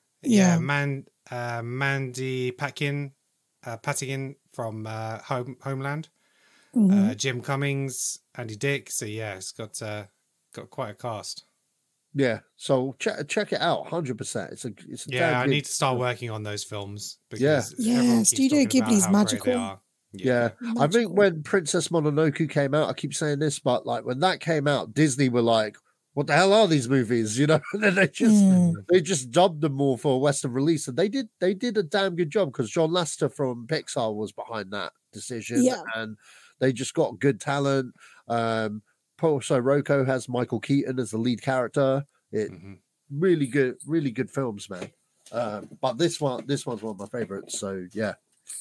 Mandy Patinkin from Homeland. Jim Cummings, Andy Dick. So yeah, it's got quite a cast. Yeah, so check it out, 100%. It's a I need to start working on those films because Studio Ghibli's magical. Yeah. I think when Princess Mononoke came out, I keep saying this, but like when that came out, Disney were like, "What the hell are these movies?" You know, and then they just dubbed them more for a Western release, and they did a damn good job because John Lasseter from Pixar was behind that decision, and they just got good talent. Also, Rocco has Michael Keaton as the lead character. Really good films, man. But this one's one of my favorites. So yeah.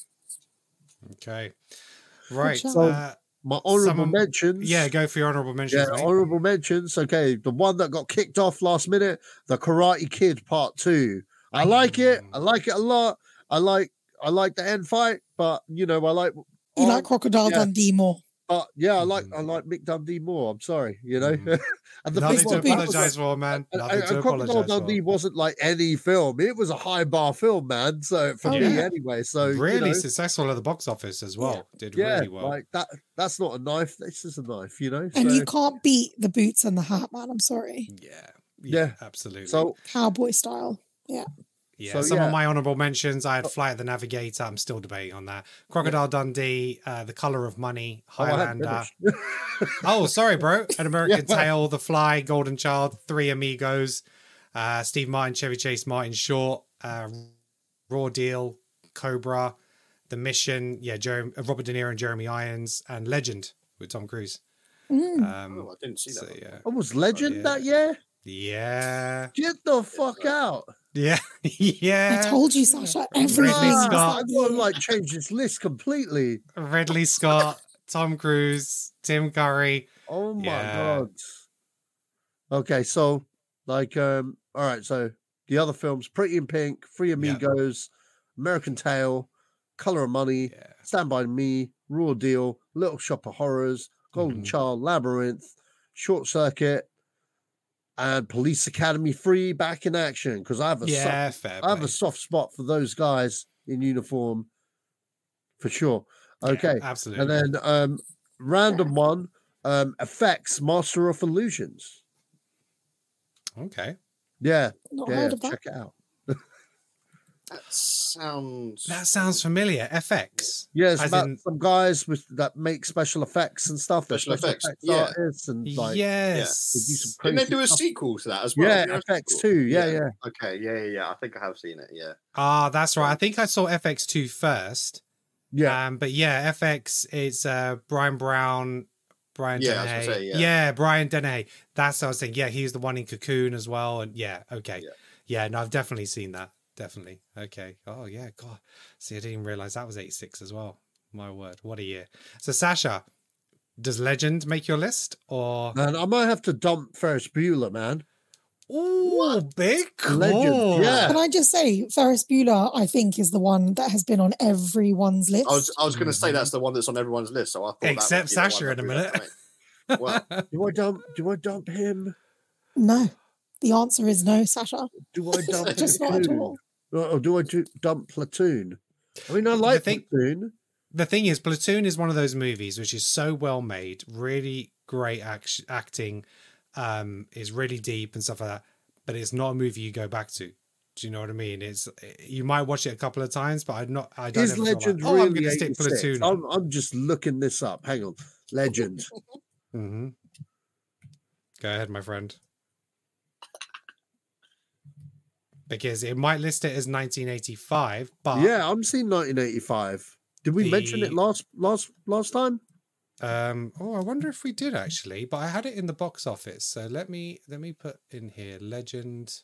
Okay. Right. So my honorable mentions. Yeah, go for your honorable mentions. Yeah, honorable mentions. Okay, the one that got kicked off last minute, The Karate Kid Part 2. I like it. I like it a lot. I like the end fight, but you know, I like you like Crocodile Dundee more. But yeah, I like Mick Dundee more. I'm sorry, you know. And the nothing to apologize for, man. Nothing to Crocodile Dundee wasn't like any film. It was a high bar film, man. So for me, anyway. So really successful at the box office as well. Did really well. Like that. That's not a knife. This is a knife, you know. And you can't beat the boots and the hat, man. I'm sorry. Yeah, absolutely. So cowboy style. Yeah. Yeah, so, some of my honorable mentions, I had Flight of the Navigator. I'm still debating on that. Crocodile Dundee, The Color of Money, Highlander. Sorry, bro. An American Tail, The Fly, Golden Child, Three Amigos, Steve Martin, Chevy Chase, Martin Short, Raw Deal, Cobra, The Mission, Robert De Niro and Jeremy Irons, and Legend with Tom Cruise. I didn't see that. Yeah. Oh, was Legend that year? Yeah. Get the fuck out. Yeah. Yeah. I told you, Sasha. Everything. Ridley Scott. I've got to like change this list completely. Ridley Scott, Tom Cruise, Tim Curry. Oh my God. Okay, so like all right, so the other films, Pretty in Pink, Three Amigos, American Tail, Color of Money, Stand By Me, Raw Deal, Little Shop of Horrors, Golden Child, Labyrinth, Short Circuit, and Police Academy 3 back in action, because I have a soft spot for those guys in uniform for sure. Okay, absolutely. And then random one, Effects, Master of Illusions. Okay. Yeah, check it out. That sounds familiar. FX. Yes, about some guys that make special effects and stuff. They're special effects artists and like yes. They do some Didn't they do a stuff. sequel to that as well? Yeah, FX 2. Yeah. Okay, yeah. I think I have seen it. Yeah. Ah, that's right. I think I saw FX 2 first. Yeah. But yeah, FX is Brian Dennehy. Yeah, Brian Dennehy. That's what I was saying. Yeah, he's the one in Cocoon as well. And okay. Yeah, no, I've definitely seen that. Definitely. Okay. Oh, yeah. God. See, I didn't even realize that was 86 as well. My word. What a year. So, Sasha, does Legend make your list? Or Man, I might have to dump Ferris Bueller, man. Ooh, big call. Legend. Yeah. Can I just say, Ferris Bueller, I think, is the one that has been on everyone's list. I was going to say that's the one that's on everyone's list. So I thought except Sasha in a minute. Well, do I dump him? No. The answer is no, Sasha. Do I dump just not at all? Or do I dump Platoon? I mean, I like Platoon. The thing is, Platoon is one of those movies which is so well made, really great acting, is really deep and stuff like that. But it's not a movie you go back to. Do you know what I mean? You might watch it a couple of times, but I don't. Is Legend really I'm going to stick Platoon. I'm just looking this up. Hang on, Legend. Mm-hmm. Go ahead, my friend. Because it might list it as 1985, but yeah, I'm seeing 1985. Did we mention it last time? I wonder if we did actually, but I had it in the box office. So let me put in here Legend.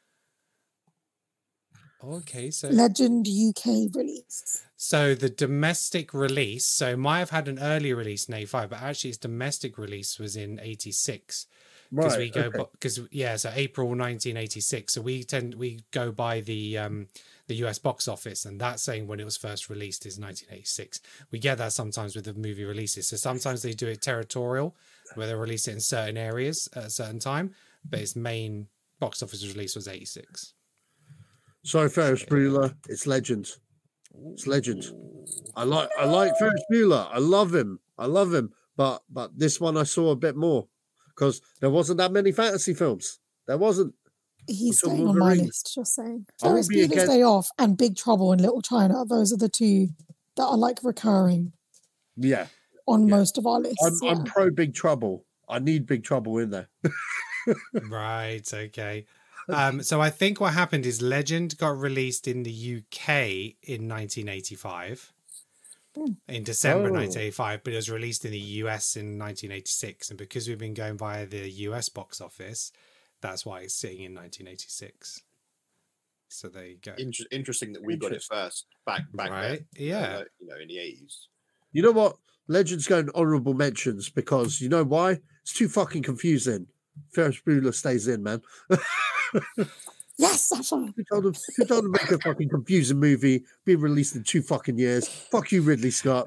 Okay, so Legend UK release. So the domestic release, so it might have had an earlier release in 85, but actually its domestic release was in 86. Because we go, so April 1986. So we go by the US box office, and that's saying when it was first released is 1986. We get that sometimes with the movie releases. So sometimes they do it territorial, where they release it in certain areas at a certain time, but its main box office release was 86. Sorry, Ferris Bueller. It's Legend. It's Legend. I like Ferris Bueller. I love him. But this one I saw a bit more. Because there wasn't that many fantasy films. There wasn't. He's staying on my list, just saying. Ferris Bueller's Day Off and Big Trouble in Little China. Those are the two that are like recurring. Yeah. On most of our lists. I'm pro Big Trouble. I need Big Trouble in there. Right. Okay. So I think what happened is Legend got released in the UK in 1985. In December 1985, but it was released in the US in 1986. And because we've been going via the US box office, that's why it's sitting in 1986. So there you go. Interesting that we got it first back right? then. Yeah. In the 80s. You know what? Legend's going honorable mentions because you know why? It's too fucking confusing. Ferris Bueller stays in, man. Yes, Sasha. Who told him to make a fucking confusing movie, be released in 2 fucking years? Fuck you, Ridley Scott.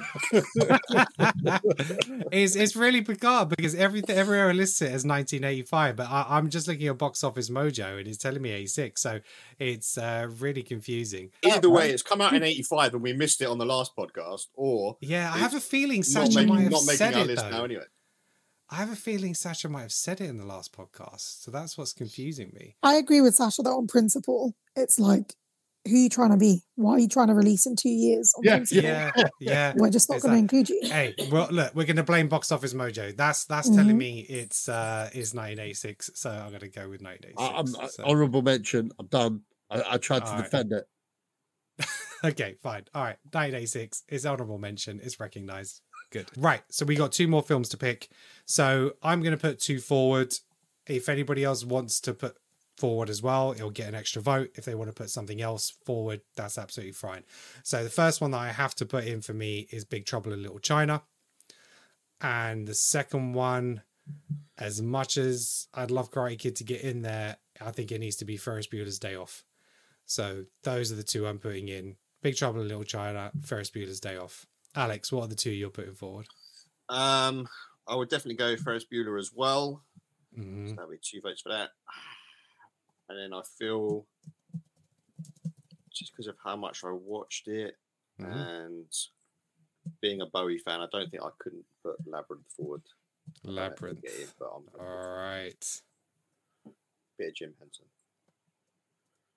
It's really bizarre because everywhere lists it as 1985, but I'm just looking at Box Office Mojo and it's telling me 86, so it's really confusing. Either way, it's come out in 85 and we missed it on the last podcast, or I have a feeling Sasha might have said it though. Now anyway. I have a feeling Sasha might have said it in the last podcast, so that's what's confusing me. I agree with Sasha though on principle. It's like, who are you trying to be? Why are you trying to release in 2 years? Yeah. We're just not going to include you. Hey, well, look, we're going to blame Box Office Mojo. That's telling me it's 1986, so I'm going to go with 1986. Honorable mention. I'm done. I tried to defend it. Okay, fine. All right, 1986 is honorable mention. It's recognised. Good. Right. So we got 2 more films to pick. So I'm going to put 2 forward. If anybody else wants to put forward as well, it'll get an extra vote. If they want to put something else forward, that's absolutely fine. So the first one that I have to put in for me is Big Trouble in Little China. And the second one, as much as I'd love Karate Kid to get in there, I think it needs to be Ferris Bueller's Day Off. So those are the 2 I'm putting in. Big Trouble in Little China, Ferris Bueller's Day Off. Alex, what are the 2 you're putting forward? I would definitely go Ferris Bueller as well. Mm-hmm. So that'll be 2 votes for that. And then I feel, just because of how much I watched it and being a Bowie fan, I don't think I couldn't put Labyrinth forward. Labyrinth. All right. Bit of Jim Henson.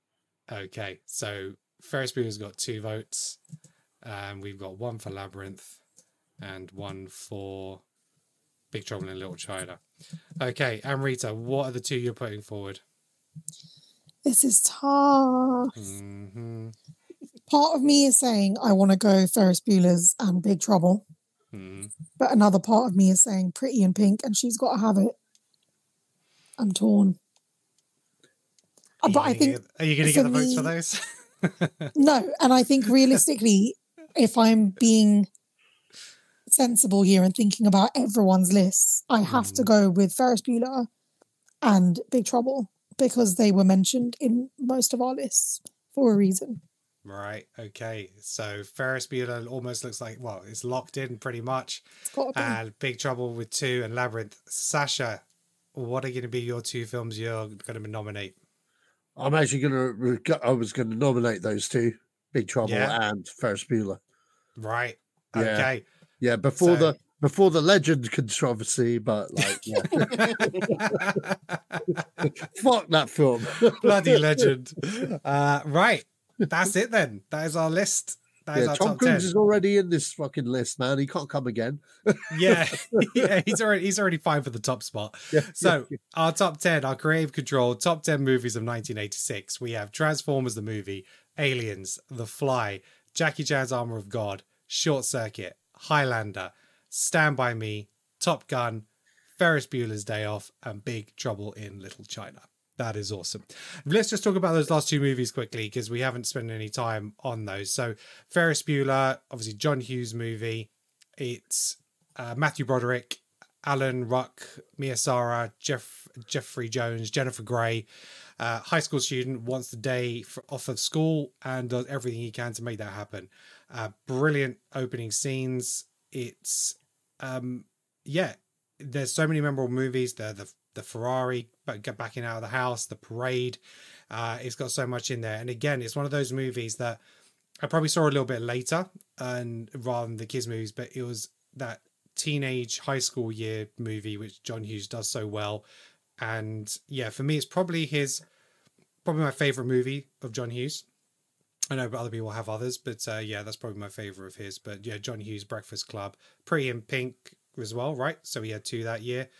Okay, so Ferris Bueller's got 2 votes. We've got 1 for Labyrinth and 1 for Big Trouble in Little China. Okay, Amrita, what are the 2 you're putting forward? This is tough. Mm-hmm. Part of me is saying I want to go Ferris Bueller's and Big Trouble. But another part of me is saying Pretty in Pink and She's Got to Have It. I'm torn. But I think... Are you going to get the votes for those? No, and I think realistically, if I'm being sensible here and thinking about everyone's lists, I have to go with Ferris Bueller and Big Trouble because they were mentioned in most of our lists for a reason. Right, okay. So Ferris Bueller almost looks like, well, it's locked in pretty much. And Big Trouble with 2 and Labyrinth. Sasha, what are going to be your 2 films you're going to nominate? I'm actually I was going to nominate those 2, Big Trouble and Ferris Bueller. Right. Okay. Yeah, before the legend controversy, but like, yeah. Fuck that film. Bloody legend. Right. That's it then. That is our list. That is our Tom top Cruise 10. is already in this fucking list, man. He can't come again. Yeah, he's already fine for the top spot. Our top 10, our creative control, top 10 movies of 1986. We have Transformers the movie, Aliens, The Fly, Jackie Chan's Armor of God, Short Circuit, Highlander, Stand By Me, Top Gun, Ferris Bueller's Day Off, and Big Trouble in Little China. That is awesome. Let's just talk about those last 2 movies quickly because we haven't spent any time on those. So Ferris Bueller, obviously John Hughes movie. It's Matthew Broderick, Alan Ruck, Mia Sara, Jeffrey Jones, Jennifer Grey. High school student wants the day off of school and does everything he can to make that happen. Brilliant opening scenes. It's, there's so many memorable movies. The Ferrari backing out of the house, the parade. It's got so much in there. And again, it's one of those movies that I probably saw a little bit later and rather than the kids movies, but it was that teenage high school year movie, which John Hughes does so well. And yeah, for me, it's probably my favorite movie of John Hughes. I know other people have others, but that's probably my favorite of his. But yeah, John Hughes, Breakfast Club, Pretty in Pink as well, right? So we had 2 that year.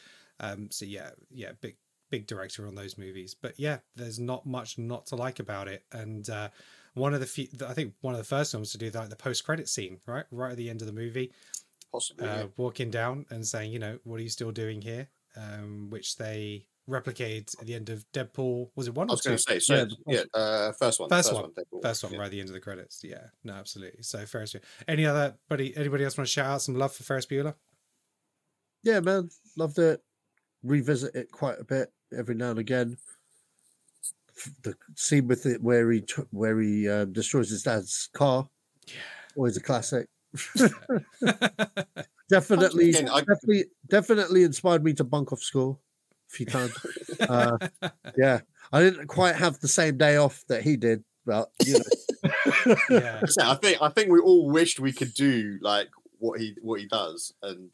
Big director on those movies. But yeah, there's not much not to like about it. And one of the first films to do that, the post-credit scene, right at the end of the movie, possibly walking down and saying, what are you still doing here? Which they replicated at the end of Deadpool. Was it 1 or 2? I was going to say, first one. First one, right at the end of the credits. Yeah, no, absolutely. So Ferris Bueller. Anybody else want to shout out some love for Ferris Bueller? Yeah, man, loved it. Revisit it quite a bit every now and again. The scene with it where he destroys his dad's car, always a classic. definitely inspired me to bunk off school a few times. I didn't quite have the same day off that he did, but I think we all wished we could do like what he does and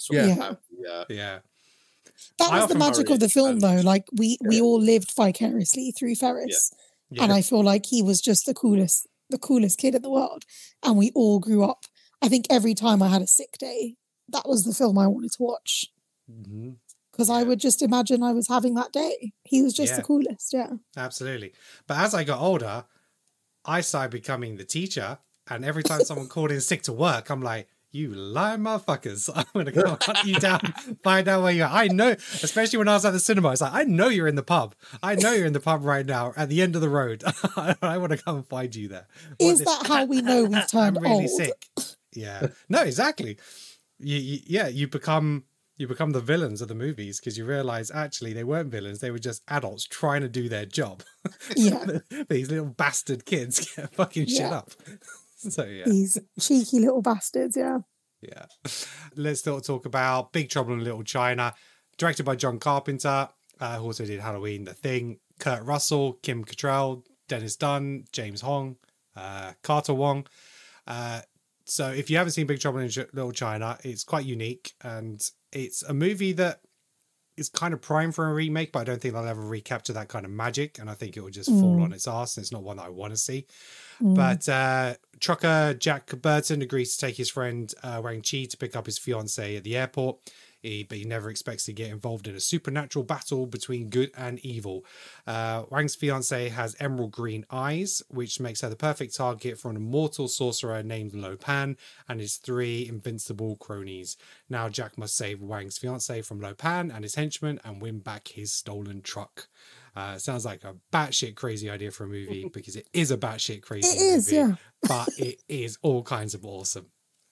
That was the magic of the film, though. Like we all lived vicariously through Ferris, and I feel like he was just the coolest kid in the world, and we all grew up. I think every time I had a sick day, that was the film I wanted to watch because I would just imagine I was having that day. He was just the coolest, absolutely. But as I got older, I started becoming the teacher, and every time someone called in sick to work, I'm like, you lying motherfuckers. I'm going to go hunt you down, find out where you are. I know, especially when I was at the cinema, it's like, I know you're in the pub. I know you're in the pub right now at the end of the road. I want to come and find you there. Is that how we know we've turned I'm really old? sick. Yeah. No, exactly. You become the villains of the movies because you realize actually they weren't villains. They were just adults trying to do their job. Yeah. These little bastard kids get fucking shit up. So yeah, these cheeky little bastards. Yeah. Let's talk about Big Trouble in Little China, directed by John Carpenter, who also did Halloween, The Thing. Kurt Russell, Kim Cattrall, Dennis Dunn, James Hong, Carter Wong. So if you haven't seen Big Trouble in Little China, it's quite unique, and it's a movie that is kind of prime for a remake, but I don't think they'll ever recapture that kind of magic, and I think it will just fall on its ass. It's not one that I want to see. But trucker Jack Burton agrees to take his friend Wang Chi to pick up his fiancée at the airport. But he never expects to get involved in a supernatural battle between good and evil. Wang's fiancée has emerald green eyes, which makes her the perfect target for an immortal sorcerer named Lo Pan and his 3 invincible cronies. Now Jack must save Wang's fiancée from Lo Pan and his henchmen and win back his stolen truck. Sounds like a batshit crazy idea for a movie, because it is a batshit crazy movie. Yeah. But it is all kinds of awesome.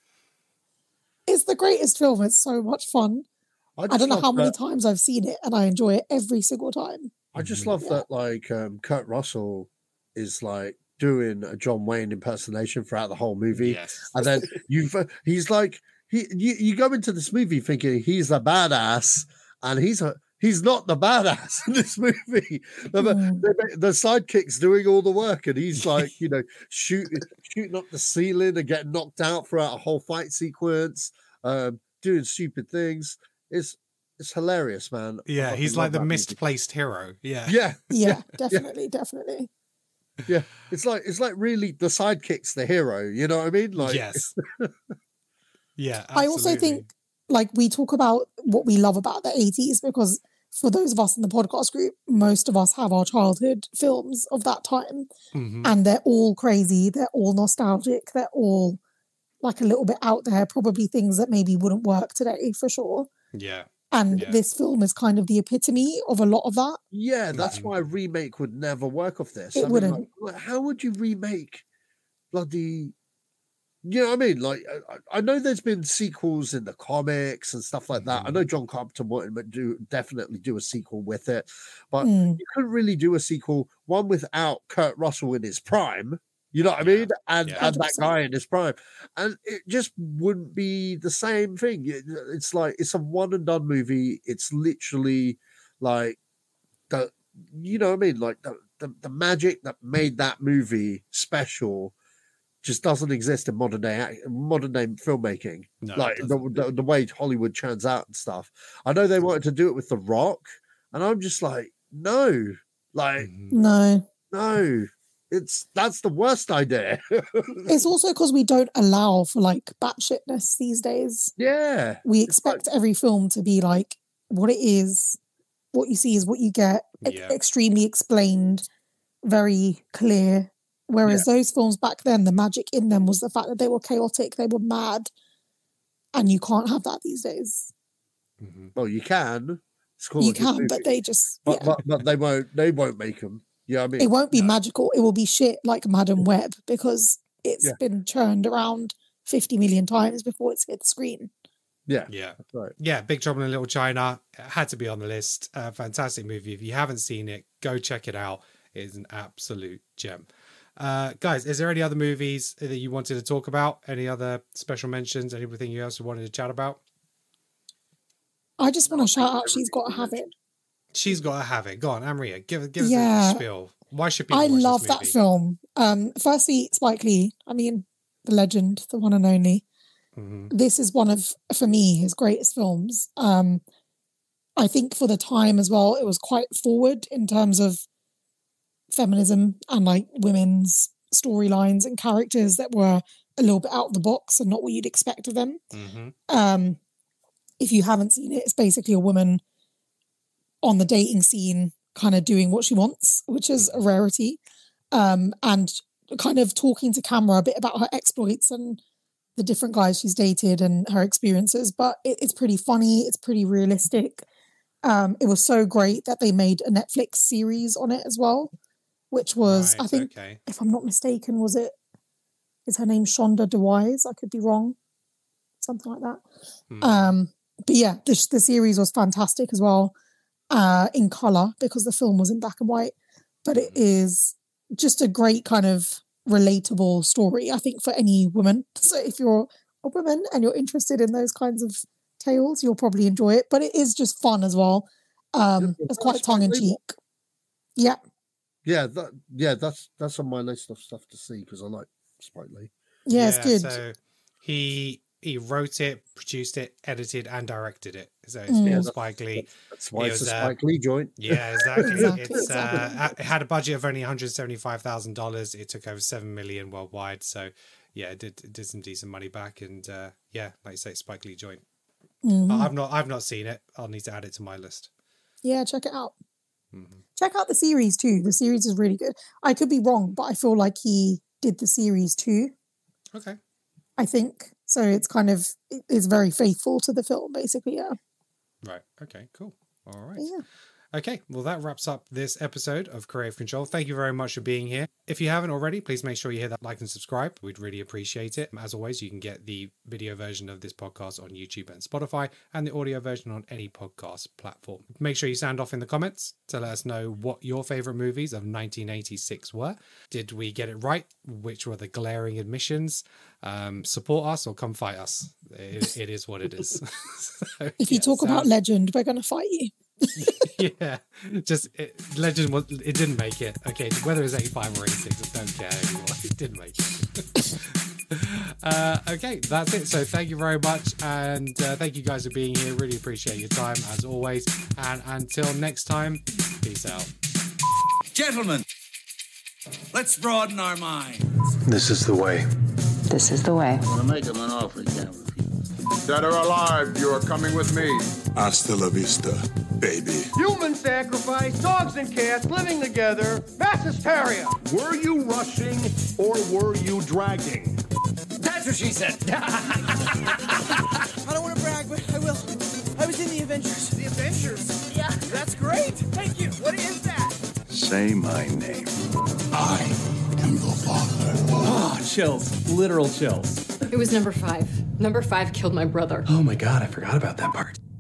It's the greatest film. It's so much fun. I don't know how many times I've seen it, and I enjoy it every single time. I just love that, like, Kurt Russell is like doing a John Wayne impersonation throughout the whole movie. Yes. And then he's like, you go into this movie thinking he's a badass, and he's not the badass in this movie. The sidekick's doing all the work, and he's like, shooting up the ceiling and getting knocked out throughout a whole fight sequence, doing stupid things. It's hilarious, man. Yeah, he's like the misplaced hero. Yeah. Yeah, definitely. Yeah, it's like really the sidekick's the hero. You know what I mean? Like, yes. Yeah, absolutely. I also think, like, we talk about what we love about the 80s, because for those of us in the podcast group, most of us have our childhood films of that time, and they're all crazy, they're all nostalgic, they're all like a little bit out there, probably things that maybe wouldn't work today for sure. Yeah. And this film is kind of the epitome of a lot of that. Yeah, that's why a remake would never work of this. It wouldn't. Like, how would you remake bloody... You know what I mean? Like, I know there's been sequels in the comics and stuff like that. I know John Carpenter wanted definitely do a sequel with it, but you couldn't really do a sequel, one without Kurt Russell in his prime, you know what I mean? And that guy in his prime. And it just wouldn't be the same thing. It's like, it's a one and done movie. It's literally like, you know what I mean? Like the magic that made that movie special just doesn't exist in modern day filmmaking. No, like the way Hollywood churns out and stuff. I know they wanted to do it with The Rock, and I'm just like, no, like no. That's the worst idea. It's also because we don't allow for like batshitness these days. Yeah, we expect every film to be like what it is. What you see is what you get. Extremely explained, very clear. Whereas those films back then, the magic in them was the fact that they were chaotic, they were mad, and you can't have that these days. Well, you can. You can, but they just but they won't make them. Yeah, I mean, it won't be magical. It will be shit like Madam Web, because it's been churned around 50 million times before it's hit the screen. Yeah, that's right. Yeah, Big Trouble in Little China had to be on the list. Fantastic movie. If you haven't seen it, go check it out. It is an absolute gem. Guys, is there any other movies that you wanted to talk about? Any other special mentions? Anything else you wanted to chat about? I just want to shout out She's Gotta Have It. She's Gotta Have It. Go on, Amria, give us a spiel. Why should people I watch love this that film. Firstly, Spike Lee. I mean, the legend, the one and only. This is one of, for me, his greatest films. I think for the time as well, it was quite forward in terms of feminism and like women's storylines and characters that were a little bit out of the box and not what you'd expect of them. If you haven't seen it, it's basically a woman on the dating scene kind of doing what she wants, which is a rarity, and kind of talking to camera a bit about her exploits and the different guys she's dated and her experiences. But it's pretty funny, it's pretty realistic. It was so great that they made a Netflix series on it as well, which was, I think, if I'm not mistaken, is her name Shonda DeWise? I could be wrong. Something like that. But yeah, the series was fantastic as well, in colour, because the film was in black and white. But it is just a great kind of relatable story, I think, for any woman. So if you're a woman and you're interested in those kinds of tales, you'll probably enjoy it. But it is just fun as well. It's quite tongue-in-cheek. Yeah. Yeah, that's on my list of stuff to see, because I like Spike Lee. Yeah, it's good. So he He wrote it, produced it, edited, and directed it. So it's been Spike Lee. That's why it's a Spike Lee joint. Yeah, exactly. It had a budget of only $175,000. It took over $7 million worldwide. So yeah, it did some decent money back. And yeah, like you say, Spike Lee joint. I've not seen it. I'll need to add it to my list. Yeah, check it out. Check out the series too. The series is really good. I could be wrong, but I feel like he did the series too. Okay. I think so. It's very faithful to the film, basically. Yeah. Right. Okay. Cool. All right. Yeah. Okay, well, that wraps up this episode of Creative Control. Thank you very much for being here. If you haven't already, please make sure you hit that like and subscribe. We'd really appreciate it. As always, you can get the video version of this podcast on YouTube and Spotify, and the audio version on any podcast platform. Make sure you sound off in the comments to let us know what your favorite movies of 1986 were. Did we get it right? Which were the glaring admissions? Support us or come fight us. It is what it is. So, if you talk about Legend, we're going to fight you. Yeah, Legend it didn't make it. Okay, whether it's 85 or 86, I don't care anymore. It didn't make it. Okay, that's it. So thank you very much, and thank you guys for being here. Really appreciate your time as always. And until next time, peace out. Gentlemen, let's broaden our minds. This is the way. This is the way. I'm gonna make him an offer he can't refuse. Dead or alive, you are coming with me. Hasta la vista, baby. Human sacrifice, dogs and cats living together, mass hysteria. Were you rushing or were you dragging? That's what she said. I don't want to brag, but I will. I was in the Avengers. The Avengers? Yeah, that's great. Thank you. What is that? Say my name. I am the father. Oh, chills. Literal chills. It was number 5. Number 5 killed my brother. Oh my God, I forgot about that part.